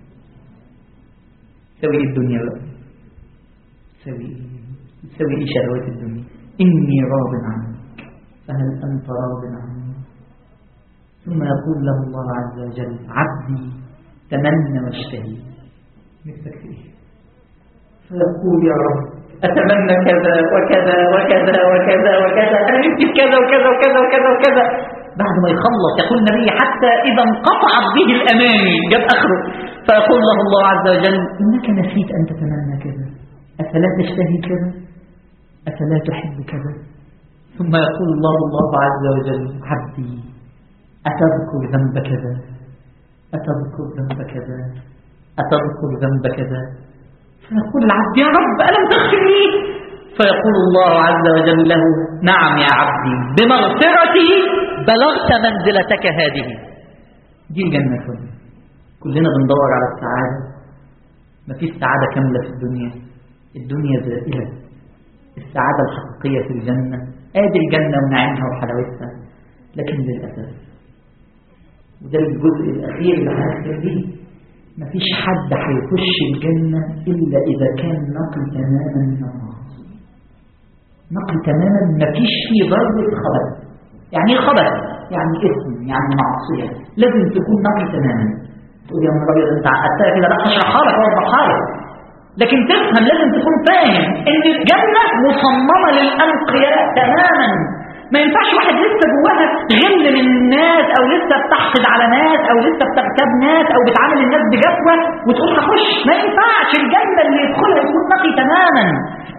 سوي إيه الدنيا بقى؟ سوي إيه؟ سوي إيه شهوات الدنيا؟ إني راض عنك فهل أنت راض عني؟ ثم يقول له الله عز وجل عبدي تمنى واشتهي، نفسك في ايه؟ فيقول يا رب اتمنى كذا وكذا وكذا وكذا وكذا، انا نفسي كذا وكذا وكذا وكذا وكذا. بعد ما يخلص يقول النبي حتى اذا انقطعت به الاماني جاب اخره، فيقول له الله عز وجل انك نسيت ان تتمنى كذا، افلا تشتهي كذا، افلا تحب كذا. ثم يقول الله الله عز وجل عبدي أتذكر ذنب كذا، أتذكر ذنب كذا، أتذكر ذنب كذا. فيقول العبد يا رب ألم تغفر لي؟ فيقول الله عز وجل له نعم يا عبدي بمغفرتي بلغت منزلتك هذه. دي الجنة كلها. كلنا بندور على السعادة، ما فيش سعادة كاملة في الدنيا، الدنيا زائلة. السعادة الحقيقية في الجنة، آدي الجنة ونعيمها وحلاوتها. لكن للأسف وده الجزء الأخير اللي هنختم به، مفيش حد هيخش الجنة إلا إذا كان نقي تماما من المعاصي. نقي تماما، مفيش فيه ذرة خبث. يعني إيه خبث؟ يعني إثم، يعني معصية، لازم تكون نقي تماما. تقول يا نهار أبيض أنت عقدتها كده، لا هشرحها لك وأوضحها لك. لكن تفهم، لازم تكون فاهم إن الجنة مصممة للأنقياء تماما. ما ينفعش واحد لسه جواها غل من الناس او لسه بتحقد على ناس او لسه بتغتاب ناس او بتعامل الناس بجفوه وتقول هخش. ما ينفعش. الجنه اللي يدخلها يكون نقي تماما.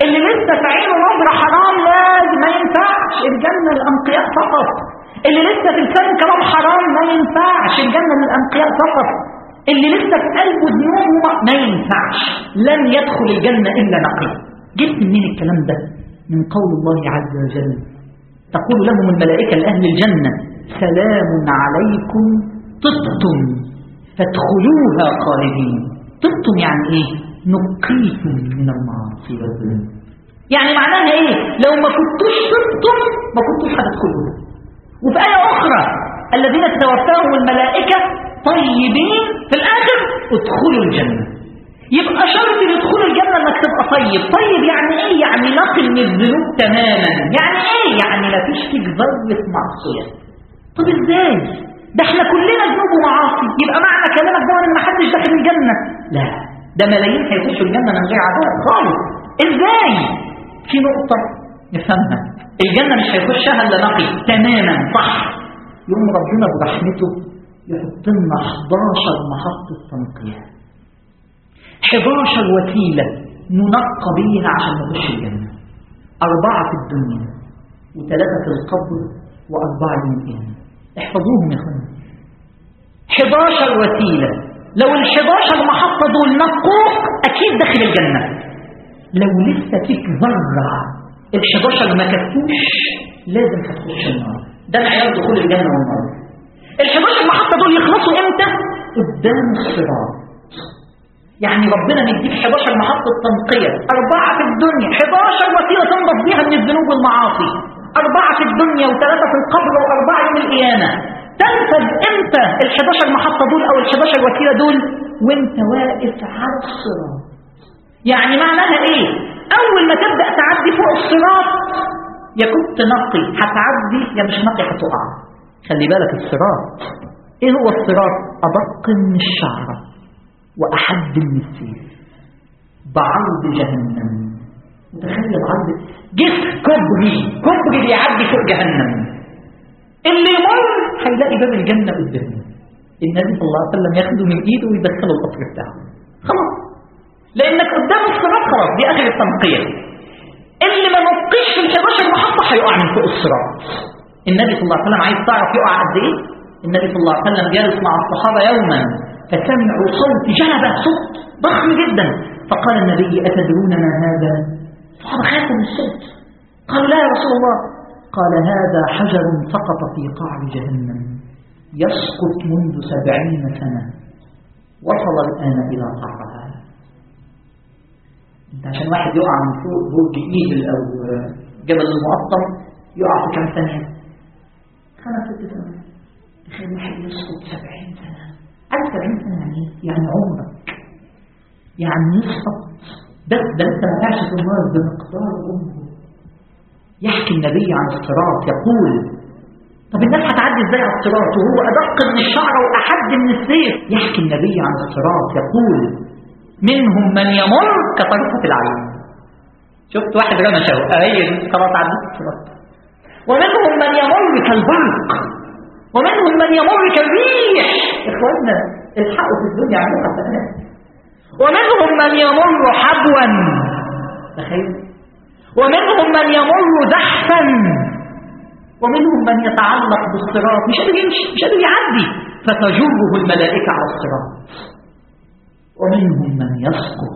الخمر حرام لازم ما ينفعش، الجنة للأنقياء فقط. اللي لسه في لسانه كلام حرام ما ينفعش، الجنة للأنقياء فقط. اللي لسه في قلبه ذنوب ما ينفعش، لن يدخل الجنة إلا نقي. جبت منين الكلام ده؟ من قول الله عز وجل: تقول لهم الملائكة لأهل الجنة: سلام عليكم طبتم فادخلوها خالدين. طبتم يعني ايه؟ نقيتم من المعاصي والذنوب. يعني معناها ايه؟ لو ما كنتوش طبتم ما كنتوش هتدخلوا. وفي آية أخرى: الذين تتوفاهم الملائكة طيبين في الآخر ادخلوا الجنة. يبقى شرط يدخل الجنة انك تبقى طيب. طيب يعني ايه؟ يعني نقي من الذنوب تماما. يعني ايه؟ يعني لا فيش فيك ذرة معصية. طب ازاي؟ ده احنا كلنا ذنوب ومعاصي، يبقى معنى كلامك ده ان ما حدش داخل الجنة؟ لا، ده ملايين هيخشوا الجنة من غير عذاب خالص. ازاي؟ في نقطة نفهمها: الجنة مش هيخشها الا نقي تماما صح. يوم ربنا برحمته يحط لنا حداشر محطة تنقية، حداشر وسيلة ننقى بيها عشان نخش الجنة. أربعة في الدنيا وثلاثة في القبر وأربعة يوم القيامة. احفظوهم يا اخوان. حداشر وسيلة، لو الحداشر محطة دول نقوك أكيد داخل الجنة. لو لسه فيك ذرة الحداشر ما كفوش لازم هتخش النار. ده معيار دخول الجنة والنار. الحداشر محطة دول يخلصوا امتى؟ قدام الصراط. يعني ربنا مديك حداشر محطة تنقية، أربعة في الدنيا، حداشر وسيلة تنضف بيها من الذنوب والمعاصي، أربعة في الدنيا وثلاثة في القبر وأربعة يوم القيامة. تنفذ امتى الحداشر محطة دول أو الحداشر وسيلة دول؟ وانت واقف على الصراط. يعني معناها ايه؟ أول ما تبدأ تعدي فوق الصراط يا كنت نقي هتعدي يا مش نقي هتقع. خلي بالك الصراط ايه هو الصراط؟ أدق من الشعرة وأحد من السيف، بعرض جهنم. متخيل عرض جسر كبري كبري بيعدي فوق جهنم. اللي يمر هيلاقي باب الجنة قدامه. النبي صلى الله عليه وسلم ياخده من ايده ويدخله القصر بتاعه. خلاص، لانك قدام الصراط خلاص، دي اخر التنقية. اللي ما نقيش في الحداشر محطة هيقع من فوق الصراط. النبي صلى الله عليه وسلم عايز تعرف يقع قد ايه؟ النبي صلى الله عليه وسلم جالس مع الصحابة يوما فسمعوا صوت جلبة، صوت ضخم جدا، فقال النبي: أتدرون ما هذا؟ الصحابة خافوا من الصوت، قالوا: لا يا رسول الله. قال: هذا حجر سقط في قعر جهنم يسقط منذ سبعين سنة وصل الآن إلى قعرها. انت عشان واحد يقع من فوق برج ايفل أو جبل المقطم يقع في كم ثانية؟ خمس ست ثواني. تخيل واحد يسقط سبعين سنة. عارف سبعين سنة يعني ايه؟ يعني عمرك. يعني يسقط بس ده لسه ما كانش في النار بمقدار عمره. يحكي النبي عن الصراط يقول: طب الناس هتعدي ازاي على الصراط وهو ادق من الشعر واحد من السيف؟ يحكي النبي عن الصراط يقول: منهم من يمر كطرفة العين. شفت واحد رمى شهو اهي خلاص عدت الصراط. ومنهم من يمر كالبرق، ومنهم من يمر كالريح. اخواننا الحقوا في الدنيا عملوا حسنات. ومنهم من يمر حبوا، تخيل. ومنهم من يمر زحفا، ومنهم من يتعلق بالصراط مش قادر يمشي مش قادر يعدي فتجره الملائكة على الصراط. ومنهم من يسقط،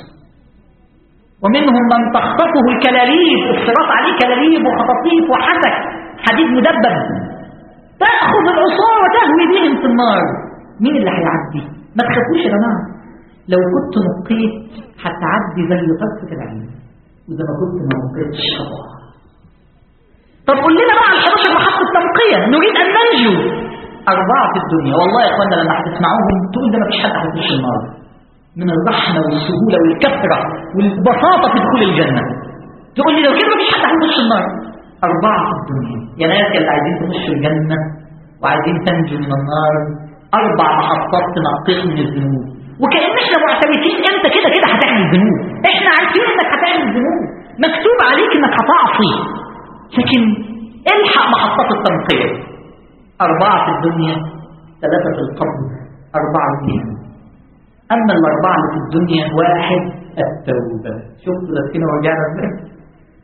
ومنهم من تخطفه الكلاليب. الصراط عليه كلاليب وخطاطيف وحسك حديد مدبب، تأخذ العصار وتهوي بهم في النار. مين اللي هيعدي؟ ما تخافوش يا جماعه، لو كنت نقيت هتعدي زي طرفة العين، وإذا ما كنت ما نقيتش خطأ. طب قول لنا بقى على الحداشر محطة تنقية نريد أن ننجو. أربعة في الدنيا، والله يا إخواننا لما هتسمعوهم تقول ده ما فيش حد هيخش النار من الرحمة والسهولة والكثرة والبساطة في دخول الجنة. تقول لي لو كده ما فيش حد هيخش النار. أربعة في الدنيا يا ناس اللي عايزين تخشوا الجنة وعايزين تنجوا من النار، أربع محطات تنقيك من الذنوب. وكأن احنا معترفين انت كده كده هتعمل ذنوب، احنا عارفين انك هتعمل ذنوب، مكتوب عليك انك هتعصي، لكن الحق محطات التنقية. أربعة في الدنيا، ثلاثة في القبر، أربعة فيها. أما الأربعة اللي في الدنيا: واحد التوبة. شفتوا ده كده ورجعنا ازاي؟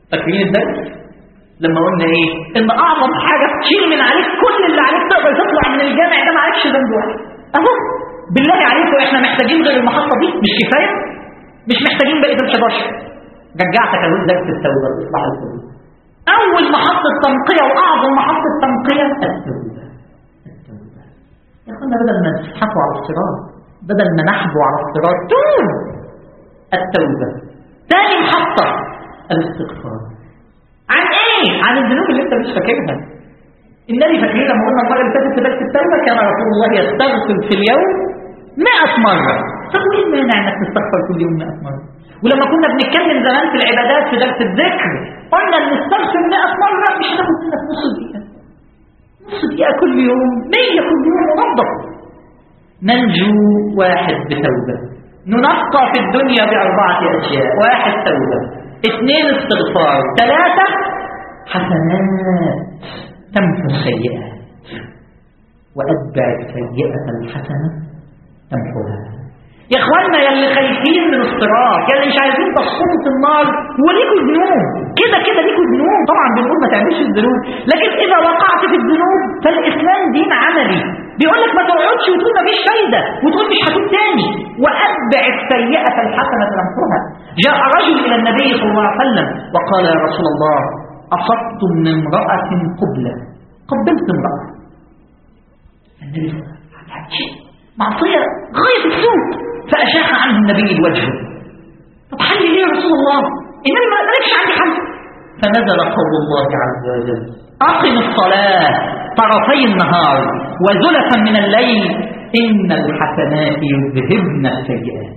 فاكرين الدرس لما قلنا ايه؟ ان اعظم حاجه تشيل من عليك كل اللي عليك تقدر تطلع من الجامع ده معكش ذنب واحد. اهو بالله عليكم احنا محتاجين غير المحطه دي؟ مش كفايه؟ مش محتاجين بقيه ال حداشر. رجعتك اقول درس التوبه اصلاح القلوب. اول محطه تنقيه واعظم محطه تنقيه التوبه. التوبه يا اخوانا بدل ما نزحفوا على الصراط، بدل ما نحبوا على الصراط، توب. التوبه. ثاني محطه الاستغفار. عن ايه؟ عن الذنوب اللي انت مش فاكرها. النبي فاكرين لما قلنا المره اللي فاتت في درس التوبه كان رسول الله يستغفر في اليوم مئة مره. طب وايه المانع انك تستغفر كل يوم مئة مره؟ ولما كنا بنتكلم زمان في العبادات في درس الذكر قلنا ان نستغفر مئة مره مش هتاخد منك نص دقيقه. نص دقيقه كل يوم، مية كل يوم منظف. ننجو واحد بتوبه. ننقى في الدنيا باربعه اشياء. واحد توبه، اثنين استغفار، ثلاثه حسنات تمحو السيئات. واتبع السيئه الحسنه تمحوها. يا اخوانا يا اللي خايفين من الصراط، يا اللي مش عايزين تسقطوا في النار وليكوا ذنوب، كده كده ليكوا ذنوب. طبعا بنقول ما تعملش الذنوب، لكن اذا وقعت في الذنوب فالاسلام دين عملي، بيقول لك ما تقعدش وتقول ما فيش فايده وتقول مش هتوب تاني. واتبع السيئه الحسنه تمحوها. جاء رجل الى النبي صلى الله عليه وسلم وقال يا رسول الله اصبت من امراه قبله، قبلت امراه. النبي صلى الله عليه وسلم معصيه غايه السوء، فأشاح عنه النبي الوجه. طب حل ليه يا رسول الله؟ إنما ما لكش عندي حل. فنزل قول الله عز وجل أقم الصلاة طرفي النهار وزلفا من الليل إن الحسنات يذهبن السيئات.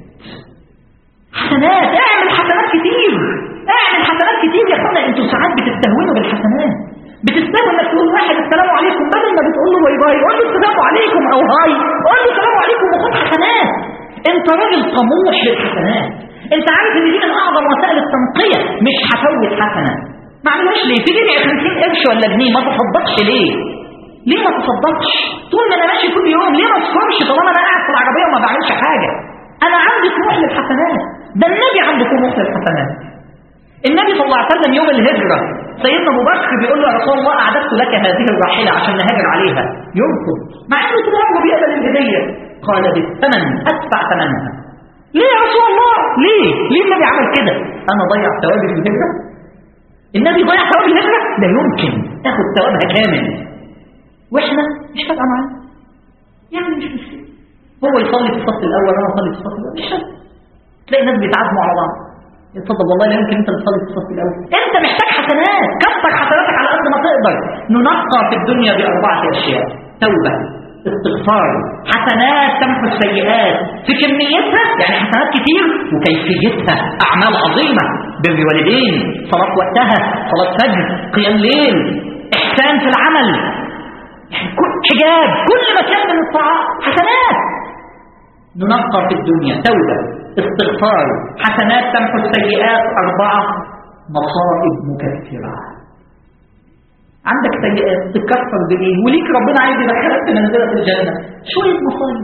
حسنات، اعمل حسنات كتير، اعمل حسنات كتير. يا اخوانا انتوا ساعات بتستهونوا بالحسنات، بتستهون انك تقول واحد السلام عليكم بدل ما بتقول له باي باي قول له السلام عليكم او هاي، قول له السلام عليكم وخد حسنات. انت راجل طموح للحسنات، انت عارف ان دي من اعظم وسائل التنقيه. مش هفوت حسنه، ما عملهاش ليه؟ في جيبي خمسين قرش ولا جنيه، ما تصدقش ليه؟ ليه ما تصدقش؟ طول ما انا ماشي كل يوم ليه ما اصفرش طالما انا قاعد في العربيه وما بعملش حاجه؟ انا عندي طموح للحسنات، ده النبي عنده طموح للحسنات. النبي صلى الله عليه وسلم يوم الهجره سيدنا ابو بكر بيقول له يا رسول الله اعددت لك هذه الراحله عشان نهاجر عليها، يرفض مع انه طول عمره بيقبل الهديه. قال بالثمن ادفع ثمنها. ليه يا رسول الله؟ ليه؟ ليه النبي عمل كده؟ انا ضيع ثواب الهجره؟ النبي ضيع ثواب الهجره؟ لا يمكن، اخد ثوابها كامل. واحنا مش فارقه معانا، يعني مش مشكله. هو يصلي في الصف الاول وانا اصلي في الصف الاول، مش فارقه. تلاقي الناس بيتعاطموا على بعض. اتفضل والله لا يمكن انت بتصلي في الصف الاول. انت محتاج حسنات، كثر حسناتك على قد ما تقدر. ننقى في الدنيا باربعه اشياء: توبه، استغفار، حسنات تمحو السيئات. في كميتها يعني حسنات كتير، وكيفيتها اعمال عظيمه، بر والدين، صلاه وقتها، صلاه فجر، قيام ليل، احسان في العمل، يعني كل حجاب، كل مكان من الطاعات حسنات. ننقى في الدنيا توبه، استغفار، حسنات تمحو السيئات. أربعة مصائب مكفرة. عندك سيئات تكفر بإيه؟ وليك ربنا عايز يدخلك في منزلة الجنة شوية مصائب.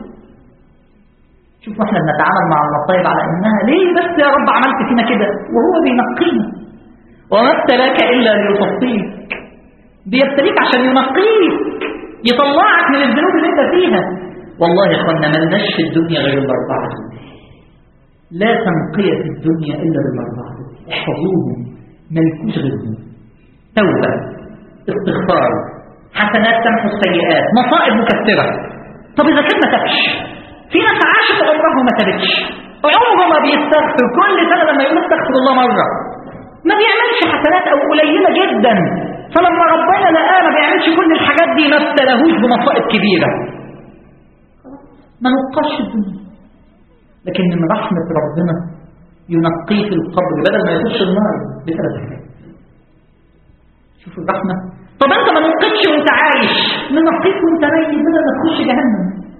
شوفوا احنا بنتعامل مع المصائب على انها ليه بس يا رب عملت فينا كده، وهو بينقينا. وما ابتلاك الا ليصفيك، بيبتليك عشان ينقيك، يطلعك من الذنوب اللي انت فيها. والله يا اخوانا ملناش في الدنيا غير الاربعه دول. لا تنقية في الدنيا إلا بالأربعة، احفظوهم ملكوش غيرهم: توبة، استغفار، حسنات تمحو السيئات، مصائب مكثرة. طب إذا كان ما تبش، في ناس عاشت عمرها ما تبتش، عمره ما بيستغفر، كل سنة لما يقول استغفر الله مرة، ما بيعملش حسنات أو قليلة جدا، فلما ربنا لقاه ما بيعملش كل الحاجات دي ما ابتلاهوش بمصائب كبيرة. ما نقاش الدنيا. لكن من رحمة ربنا ينقيه في القبر بدل ما يخش النار بثلاث حاجات. شوفوا الرحمة. طب انت ما نقيتش وانت عايش، ننقيك وانت ميت بدل ما تخش جهنم.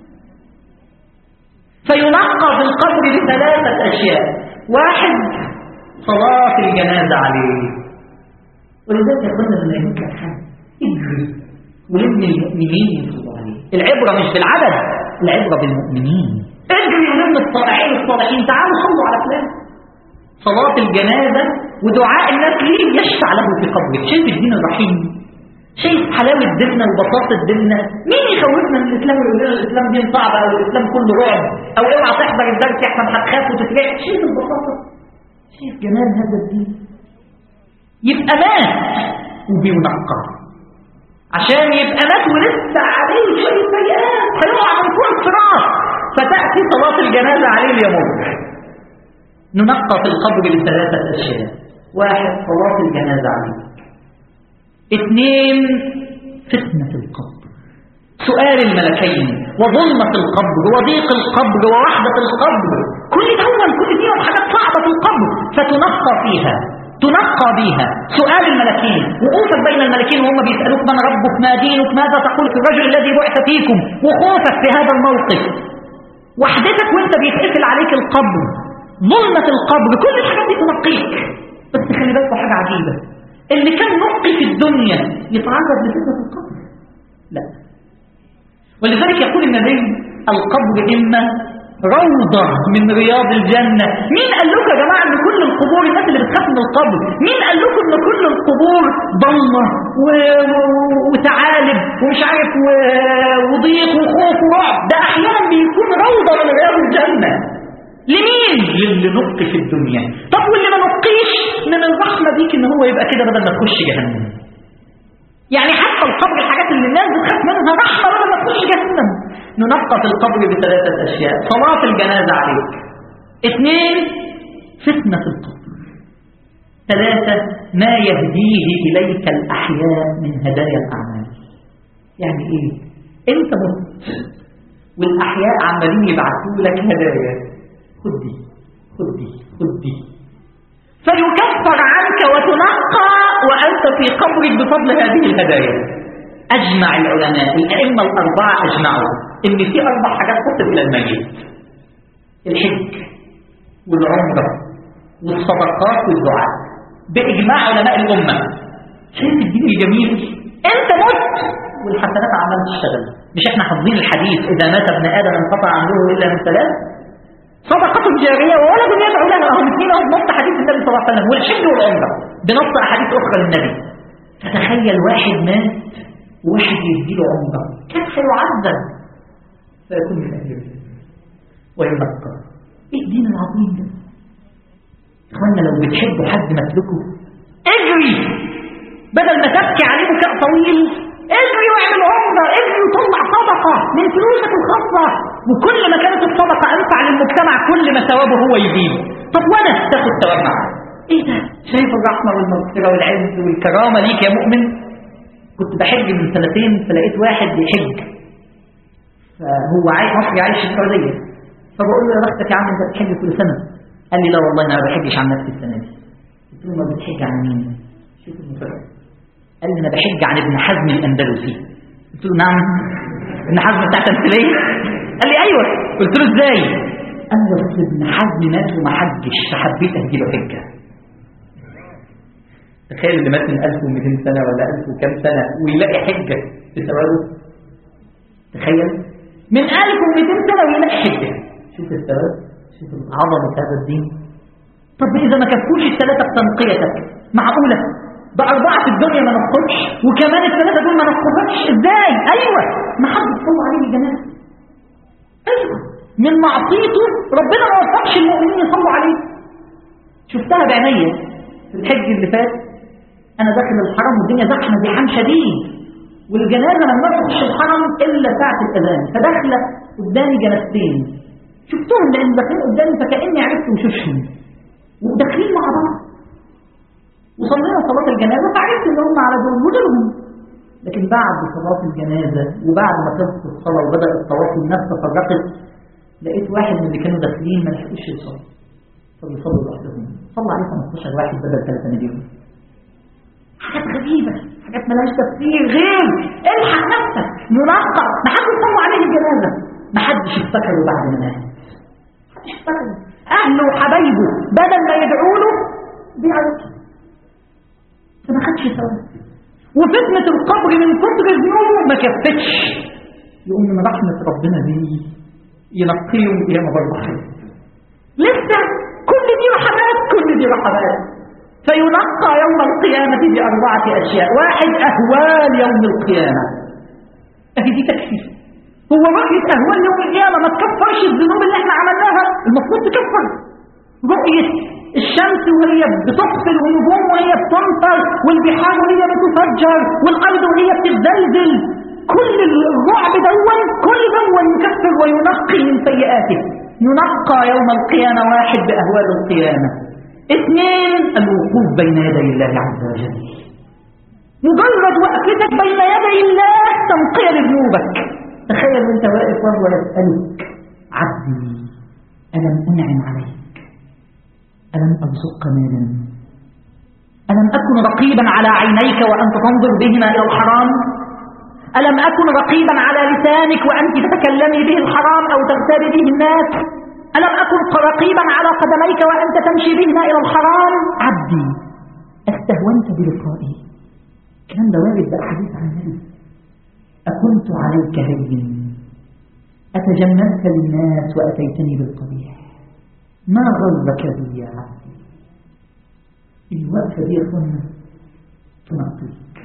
فينقى في القبر بثلاثة أشياء: واحد صلاة الجنازة عليه. ولذلك يقولنا لما يموت لك حاجة اجري ولم المؤمنين يصلوا عليه. العبرة مش بالعدد، العبرة بالمؤمنين. اجري ولم الصالحين الصالحين تعالوا صلوا على فلان. صلاة الجنازة ودعاء الناس ليه يشفع له في قبره. شايف الدين الرحيم؟ شايف حلاوة ديننا وبساطة ديننا؟ مين يخوفنا من الإسلام ويقول لنا الإسلام دين صعب أو الإسلام كله رعب أو اوعى تحضر الدرس احسن هتخاف وتترعب؟ شايف البساطة؟ شايف جمال هذا الدين؟ يبقى مات وبينقى، عشان يبقى مات ولسه عليه شوية سيئات هيقع من فوق الصراط، فتأتي صلاة الجنازة عليه ليموت. ننقى في القبر بثلاثة أشياء: واحد صلاة الجنازة عليه، اثنين فتنة القبر، سؤال الملكين وظلمة القبر وضيق القبر ووحدة القبر، كل أول كل دي حاجات صعبة في القبر فتنقى فيها، تنقى بها. سؤال الملكين، وقوفك بين الملكين وهم بيسألوك من ربك ما دينك ماذا تقول في الرجل الذي بعث فيكم، وخوفك في هذا الموقف، وحدتك وانت بيتقفل عليك القبر، ظلمة القبر، كل الحاجات دي تنقيك. بس خلي بالك حاجة عجيبة، اللي كان نقي في الدنيا يتعرض لفتنة القبر؟ لا. ولذلك يقول النبي القبر إما روضة من رياض الجنة. مين قال لكم يا جماعة ان كل القبور، الناس اللي بتخاف من القبر، مين قال لكم ان كل القبور ضلمة و... و... وتعالب ومش عارف و... وضيق وخوف ورعب؟ ده احيانا بيكون روضة من رياض الجنة. لمين؟ للي نقي في الدنيا. طب واللي ما نقيش، من الرحمة ديك ان هو يبقى كده بدل ما تخش جهنم. يعني حتى القبر الحاجات اللي الناس بتخاف منها رحمة بدل ما تخش جهنم. ننقى في القبر بثلاثة أشياء: صلاة الجنازة عليك، اثنين فتنة القبر، ثلاثة ما يهديه إليك الأحياء من هدايا الأعمال. يعني إيه؟ أنت مت والأحياء عمالين يبعثوا لك هدايا، خد دي خد دي خد دي، فيكفر عنك وتنقى وأنت في قبرك بفضل هذه الهدايا. أجمع العلماء الأئمة الأربعة أجمعوا إن في أربع حاجات تصل إلى الميت: الحج والعمرة والصدقات والدعاء، بإجماع علماء الأمة. شايف الدين الجميل؟ أنت مت والحسنات عمال تشتغل. مش إحنا حافظين الحديث إذا مات ابن آدم انقطع عمله إلا من ثلاث: صدقة جارية وولد يدعو له. أهم اثنين أهو بنص حديث النبي صلى الله عليه وسلم، والحج والعمرة بنص أحاديث أخرى للنبي. فتخيل واحد مات وواحد يديله عمرة، كيف سيعذب؟ فيكون من أهل الجنة وينقى. إيه الدين العظيم ده؟ إخوانا لو بتحبوا حد مسلكه اجري، بدل ما تبكي عليه بكاء طويل اجري واعمل عمرة، اجري وطلع صدقة من فلوسك الخاصة. وكل ما كانت الصدقة أنفع للمجتمع كل ما ثوابه هو يزيد. طب وأنا تاخد ثواب معاه. إيه ده؟ شايف الرحمة والمغفرة والعز والكرامة ليك يا مؤمن؟ كنت بحج من سنتين فلقيت واحد بيحج، فهو عايش مصري عايش في السعودية، فبقول له يا بختك يا عم انت بتحج كل سنة. قال لي لا والله انا ما بحجش عن نفسي السنة دي. قلت له ما بتحج عن مين؟ شوف المفاجأة، قال لي انا بحج عن ابن حزم الأندلسي. قلت له نعم، ابن حزم بتاع تمثيلية؟ قال لي ايوه. قلت له ازاي؟ قال لي بس ابن حزم مات وما حجش فحبيت اهدي له حجة. تخيل اللي مات من ألف ومئتين سنة ولا ألف وكام سنة ويلاقي حجة بثوابه. تخيل من ألف ومئتين سنة ويلاقي حجة. شوف الثواب، شوف عظمة هذا الدين. طب إذا ما كفوش الثلاثة بتنقيتك، معقولة بأربعة في الدنيا ما نقولش وكمان الثلاثة دول ما نقولش؟ إزاي؟ أيوة، ما حد يصلى عليه الجنازة. أيوة، من معصيته ربنا ما وفقش المؤمنين يصلوا عليه. شفتها بعينيا في الحج اللي فات، أنا داخل الحرم والدنيا زحمة زحام شديد، والجنازة لما تخش الحرم إلا ساعة الأذان، فداخلة قدامي جنازتين شفتهم لأن داخلين قدامي فكأني عرفت وشوشهم وداخلين مع بعض، وصلينا صلاة الجنازة فعرفت إن هم على دول وجودهم. لكن بعد صلاة الجنازة وبعد ما خلصت الصلاة وبدأ الطواف والناس تفرقت، لقيت واحد من اللي كانوا داخلين ما لحقوش يصلوا، فبيصلوا لوحدهم، صلى عليه خمستاشر واحد بدل ثلاثة مليون. حاجات غريبة، حاجات ملهاش تفسير غير الحق نفسك ينقى. ما حدش يصلوا عليه الجنازة، ما حدش يفتكره بعد ما مات، ما حدش يفتكره. أهله وحبايبه بدل ما يدعوا له بيعرفوا، فما خدش ثواب. وفتنة القبر من كتر ذنوبه ما كفتش، يقوم من رحمة ربنا دي ينقيهم قيامة برضه. لسه كل دي رحمات، كل دي رحمات. فينقى يوم القيامة بأربعة أشياء. واحد، أهوال يوم القيامة، أهي دي تكفير. هو رؤية أهوال يوم القيامة ما تكفرش الذنوب اللي احنا عملناها؟ المفروض تكفر. رؤية الشمس وهي بتقفل والنجوم وهي بتمطر والبحار وهي بتفجر والأرض وهي بتتزلزل، كل الرعب دون كل دون يكفر وينقي من سيئاته. ينقى يوم القيامة واحد بأهوال القيامة. اثنين، الوقوف بين يدي الله عز وجل. مجرد وقفتك بين يدي الله تنقية لذنوبك. تخيل وانت واقف وهو يسألك: عبدي ألم أنعم عليك؟ ألم أرزقك مالا؟ ألم أكن رقيبا على عينيك وأنت تنظر بهما إلى الحرام؟ ألم أكن رقيبا على لسانك وأنت تتكلمي به الحرام أو تغتابي به الناس؟ ألم أكن رقيبا على قدميك وأنت تمشي بهما إلى الحرام؟ عبدي استهونت بلقائي. كان ده وارد بقى حديث عن النبي: أكنت عليك هين أتجملت للناس وأتيتني بالقبيح، ما غرك بي يا عبدي. الوقفة دي يا أخوانا تنقيك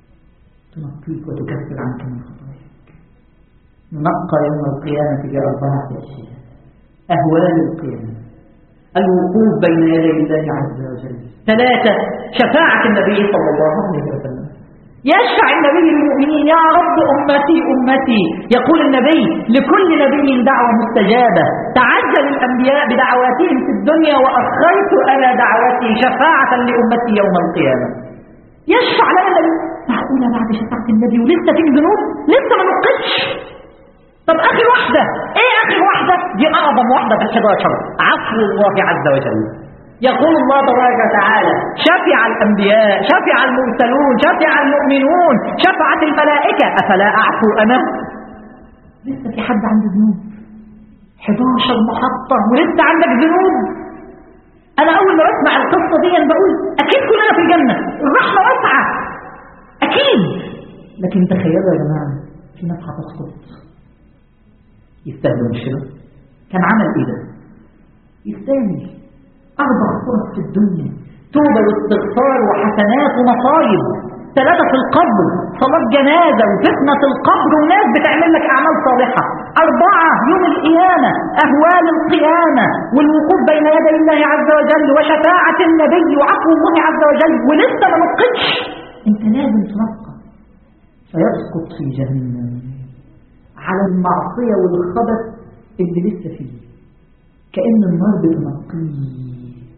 تنقيك وتكفر عنك من خطاياك. ننقى يوم القيامة بأربعة أشياء: أهوال القيامة، الوقوف بين يدي الله عز وجل. ثلاثة، شفاعة النبي صلى الله عليه وسلم. يشفع النبي للمؤمنين: يا رب أمتي أمتي. يقول النبي: لكل نبي دعوة مستجابة، تعجل الأنبياء بدعواتهم في الدنيا وأخرت أنا دعوتي شفاعة لأمتي يوم القيامة. يشفع لنا النبي. معقولة بعد شفاعة النبي ولسه في ذنوب؟ لسه ما نقصش. طب آخر واحدة إيه؟ آخر واحدة دي أعظم واحدة في الحداشر: عفو الله عز وجل. يقول الله تبارك وتعالى: شفع الأنبياء، شفع المرسلون، شفع المؤمنون، شفعت الملائكة، أفلا أعفو أنا؟ لسه في حد عنده ذنوب؟ حداشر محطة ولسه عندك ذنوب؟ أنا أول ما بسمع القصة دي بقول أكيد كلنا في الجنة، الرحمة واسعة أكيد. لكن تخيلوا يا جماعة، في ناس هتسقط. يستاهل مش كده؟ كان عمل إيه ده؟ يستاهل أربع فرص في الدنيا: توبة واستغفار وحسنات ومصايب. ثلاثة في القبر: صلاة جنازة وفتنة القبر وناس بتعمل لك أعمال صالحة. أربعة يوم القيامة: أهوال القيامة والوقوف بين يدي الله عز وجل وشفاعة النبي وعفو الله عز وجل. ولسه ما نقصش، أنت لازم تنقى. فيسقط في جهنم على المعصية والخبث اللي لسه فيه، كأن النار بتنقيه.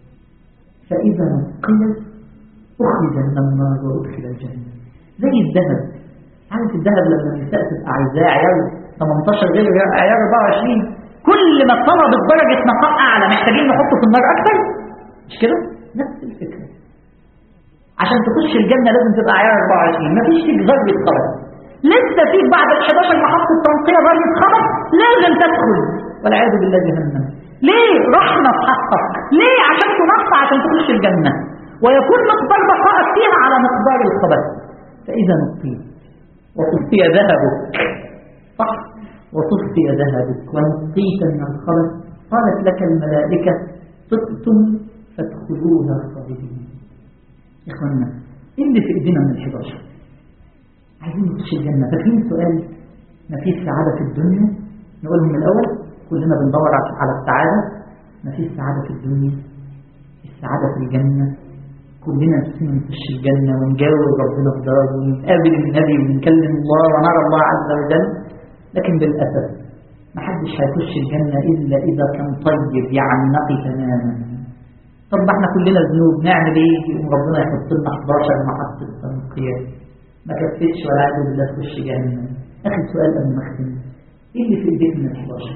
فإذا نقيت أخرج من النار وأدخل الجنة. زي الذهب، عارف الذهب لما النساء تبقى عايزاه عيار ثمانية عشر غير عيار أربعة وعشرين، كل ما طلبت درجة نقاء أعلى محتاجين نحطه في النار أكثر، مش كده؟ نفس الفكرة. عشان تخش الجنة لازم تبقى عيار أربعة وعشرين، مفيش فيك ذرة خبث. لسه فيك بعد ال حداشر محطة تنقية ذرة خبث، لازم تدخل والعياذ بالله جهنم. ليه؟ رحمة في حقك. ليه؟ عشان تنقى، عشان تخش الجنة ويكون مقدار بقائك فيها على مقدار الخبث. فإذا نقيت وتصفي ذهبك، صح؟ وتصفي ذهبك ونقيت من الخبث، قالت لك الملائكة: طبتم فادخلوها خالدين. يا إخوانا، إيه اللي في إيدينا من الحداشر؟ عايزين نخش الجنة. فاكرين السؤال: ما فيش سعادة في الدنيا؟ نقولهم من الأول، كلنا بندور على السعادة. ما فيش سعادة في الدنيا، السعادة في الجنة. كلنا نفسنا نخش الجنة ونجاوب ربنا في داره ونقابل النبي ونكلم الله ونرى الله عز وجل. لكن بالأسف ما حدش هيخش الجنة إلا إذا كان طيب، يعني نقي تماما. طب ما احنا كلنا ذنوب، نعمل ايه؟ ربنا يحط لنا حداشر محطة تنقية، ما كفتش ولا عايز بالله تخش جهنم. آخر سؤال قبل ما اختم: ايه اللي في ايديك من الحداشر؟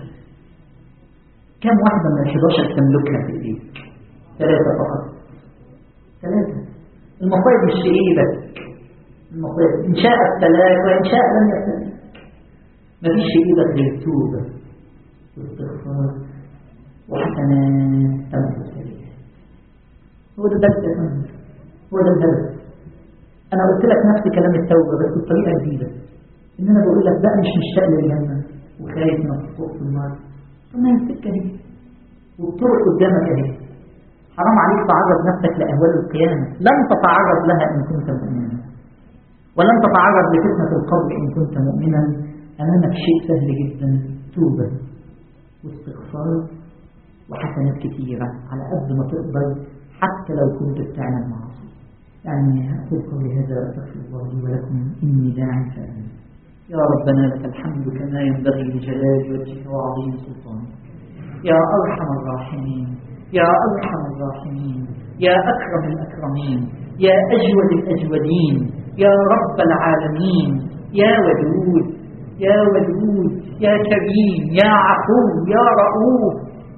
كم واحدة من الحداشر تملكها في ايديك؟ ثلاثة فقط. ثلاثة. المصايب مش في ايدك، المصايب إن شاء ابتلاك وإن شاء لم يبتلك. مفيش في ايدك غير توبة واستغفار وحسنات تمام السبيل. هو ده الدرس يا فندم، هو ده الهدف. أنا قلت لك نفس كلام التوبة بس بطريقة جديدة، إن أنا بقول لك بقى مش مشتاق للجنة وخايف من السقوط في النار. طب ما هي السكة اهي والطرق قدامك اهي، حرام عليك تعرض نفسك لأهوال القيامة، لن تتعرض لها إن كنت مؤمنا، ولن تتعرض لفتنة القبر إن كنت مؤمنا. أمامك شيء سهل جدا، توبة واستغفار وحسنات كثيرة على قد ما تقدر، حتى لو كنت بتعمل معاصي. يعني أقول قولي هذا وأستغفر الله لي ولكم، إني داع فآمين. يا ربنا لك الحمد كما ينبغي لجلال وجهك وعظيم سلطانك، يا أرحم الراحمين، يا أرحم الراحمين، يا أكرم الأكرمين، يا أجود الأجودين، يا رب العالمين، يا ودود يا ودود يا كريم، يا عفو، يا رؤوف،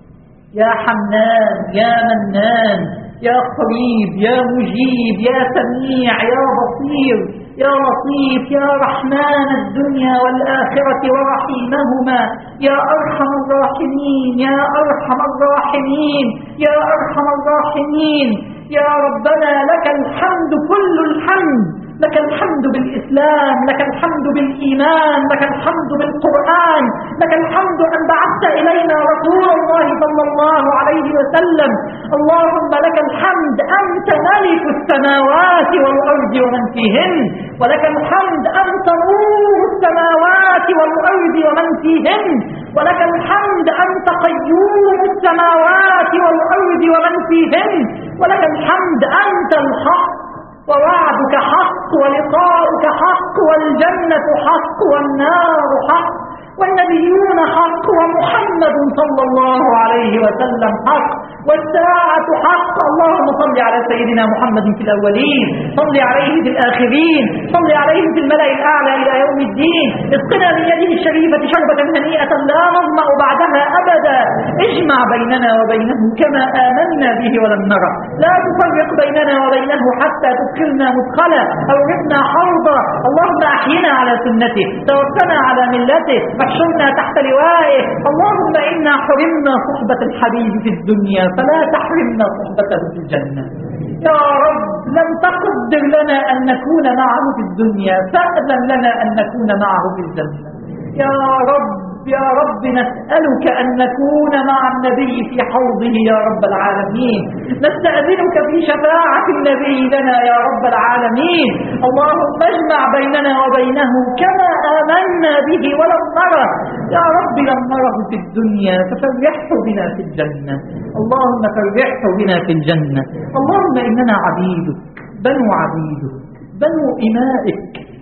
يا حنان، يا منان، يا قريب، يا مجيب، يا سميع، يا بصير، يا لطيف، يا رحمن الدنيا والآخرة ورحيمهما، يا أرحم الراحمين، يا أرحم الراحمين، يا أرحم الراحمين. يا ربنا لك الحمد كل الحمد، لك الحمد بالإسلام، لك الحمد بالإيمان، لك الحمد بالقرآن، لك الحمد أن بعثت إلينا رسول الله صلى الله عليه وسلم. اللهم لك الحمد، أنت ملك السماوات والأرض ومن فيهن، ولك الحمد، أنت نور السماوات والأرض ومن فيهن، ولك الحمد، أنت قيوم السماوات والأرض ومن فيهن، ولك الحمد، أنت الحق ووعدك حق ولقاؤك حق والجنة حق والنار حق والنبيون حق ومحمد صلى الله عليه وسلم حق والساعة حق. اللهم صل على سيدنا محمد في الأولين، صل عليه في الآخرين، صل عليه في الملأ الأعلى إلى يوم الدين. اسقنا من يده الشريفة شربة هنيئة لا نظمأ بعدها أبدا. اجمع بيننا وبينه كما آمنا به ولم نرى، لا تفرق بيننا وبينه حتى تدخلنا مدخلا أورثنا حوضا. اللهم أحينا على سنته، توفنا على ملته، واحشرنا تحت لوائه. اللهم إنا حرمنا صحبة الحبيب في الدنيا، فلا تحرمنا صحبته في الجنة. يا رب لم تقدر لنا أن نكون معه في الدنيا، فأذن لنا أن نكون معه في الجنة. يا رب يا رب نسألك أن نكون مع النبي في حوضه يا رب العالمين، نستأذنك في شفاعة النبي لنا يا رب العالمين. اللهم اجمع بيننا وبينه كما آمنا به ولم نره. يا رب لم نره في الدنيا ففرحه بنا في الجنة. اللهم فرحه بنا في الجنة. اللهم إننا عبيدك، بنو عبيدك، بنو إمائك،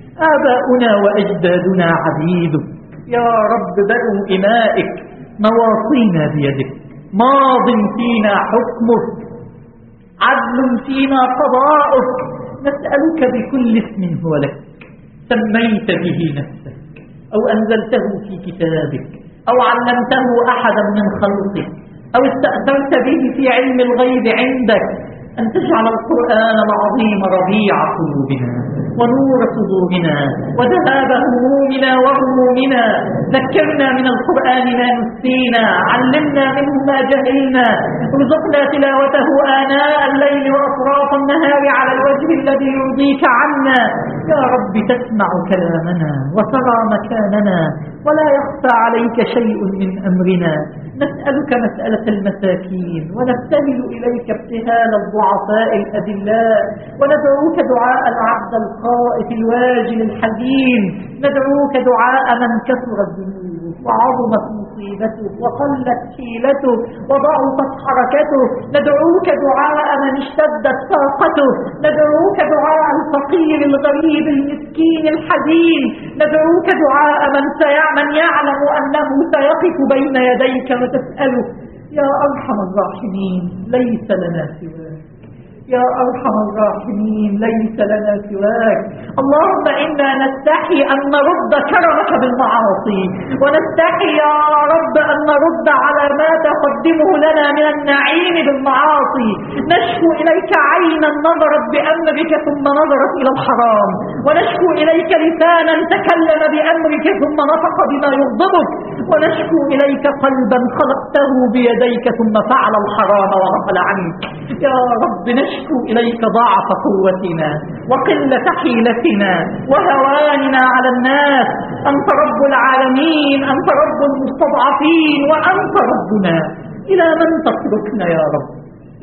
آباؤنا وأجدادنا عبيدك يا رب، بنو إمائك، نواصينا بيدك، ماض فينا حكمك، عدل فينا قضاؤك. نسألك بكل اسم هو لك سميت به نفسك أو أنزلته في كتابك أو علمته أحدا من خلقك أو استأثرت به في علم الغيب عندك، أن تجعل القرآن العظيم ربيع قلوبنا ونور صدورنا وذهاب همومنا وغمومنا. ذكرنا من القرآن ما نسينا، علمنا منه ما جهلنا، ارزقنا تلاوته آناء الليل وأطراف النهار على الوجه الذي يرضيك عنا. يا رب تسمع كلامنا وترى مكاننا ولا يخفى عليك شيء من أمرنا. نسألك مسألة المساكين ونبتهل إليك ابتهال الضعفاء الأذلاء، وندعوك دعاء العبد الخائف الواجل الحزين، ندعوك دعاء من كثرت ذنوبه وعظمت مصيبته وقلت حيلته وضعفت حركته، ندعوك دعاء من اشتدت طاقته، ندعوك دعاء الفقير الغريب المسكين الحزين، ندعوك دعاء من, من يعلم أنه سيقف بين يديك وتسأله. يا أرحم الراحمين ليس لنا سواك، يا أرحم الراحمين ليس لنا سواك. اللهم إنا نستحي أن نرد كرمك بالمعاصي، ونستحي يا رب أن نرد على ما تقدمه لنا من النعيم بالمعاصي. نشكو إليك عينا نظرت بأمرك ثم نظرت إلى الحرام، ونشكو إليك لسانا تكلم بأمرك ثم نطق بما يغضبك، ونشكو إليك قلبا خلقته بيديك ثم فعل الحرام وغفل عنك. يا رب نشكو إليك ضعف قوتنا وقلة حيلتنا وهواننا على الناس. أنت رب العالمين، أنت رب المستضعفين، وأنت ربنا. إلى من تتركنا يا رب؟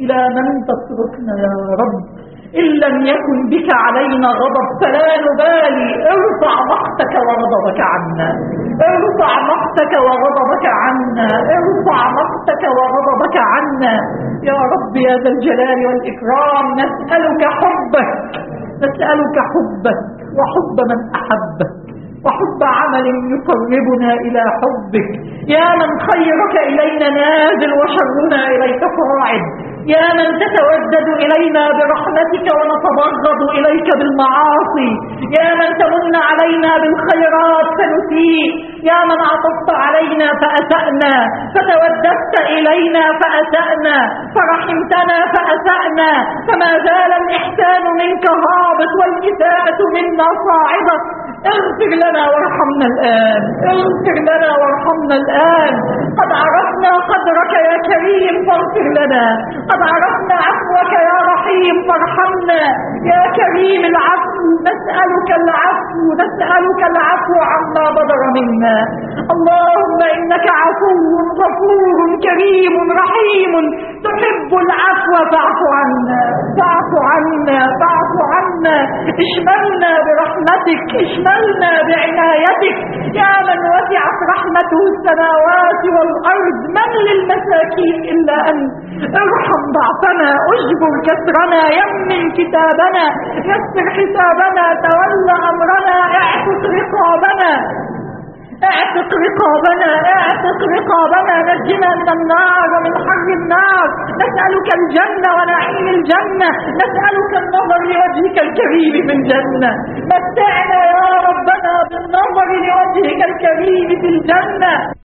إلى من تصرفنا يا رب؟ إن لم يكن بك علينا غضب فلا نبالي، ارفع مقتك وغضبك عنا، ارفع مقتك وغضبك عنا، ارفع مقتك وغضبك عنا يا رب يا ذا الجلال والإكرام. نسألك حبك، نسألك حبك وحب من أحبك وحب عمل يقربنا إلى حبك، يا من خيرك إلينا نازل وشرنا إليك صاعد، يا من تتودد إلينا برحمتك ونتبغض إليك بالمعاصي، يا من تمن علينا بالخيرات فنسيء، يا من عطفت علينا فأسأنا، فتوددت إلينا فأسأنا، فرحمتنا فأسأنا، فما زال الإحسان منك هابط والإساءة منا صاعدة. اغفر لنا وارحمنا الآن، اغفر لنا وارحمنا الآن. قد عرفنا قدرك يا كريم فاغفر لنا، قد عرفنا عفوك يا رحيم فارحمنا يا كريم العفو. نسألك العفو، نسألك العفو عما بدر منا. اللهم إنك عفو غفور كريم رحيم تحب العفو فاعف عنا، فاعف عنا، فاعف عنا. اشملنا برحمتك، اشملنا بعنايتك يا من وسعت رحمته السماوات والأرض. من للمساكين إلا أنت؟ ارحم ضعفنا، اجبر كسرنا، يمن كتابنا، يسر حسابنا، تولى أمرنا، اعتق رقابنا، اعتق رقابنا، اعتق رقابنا. نجنا من النار ومن حر النار. نسألك الجنة ونعيم الجنة، نسألك النظر لوجهك الكريم في الجنة. متعنا يا ربنا بالنظر لوجهك الكريم في الجنة.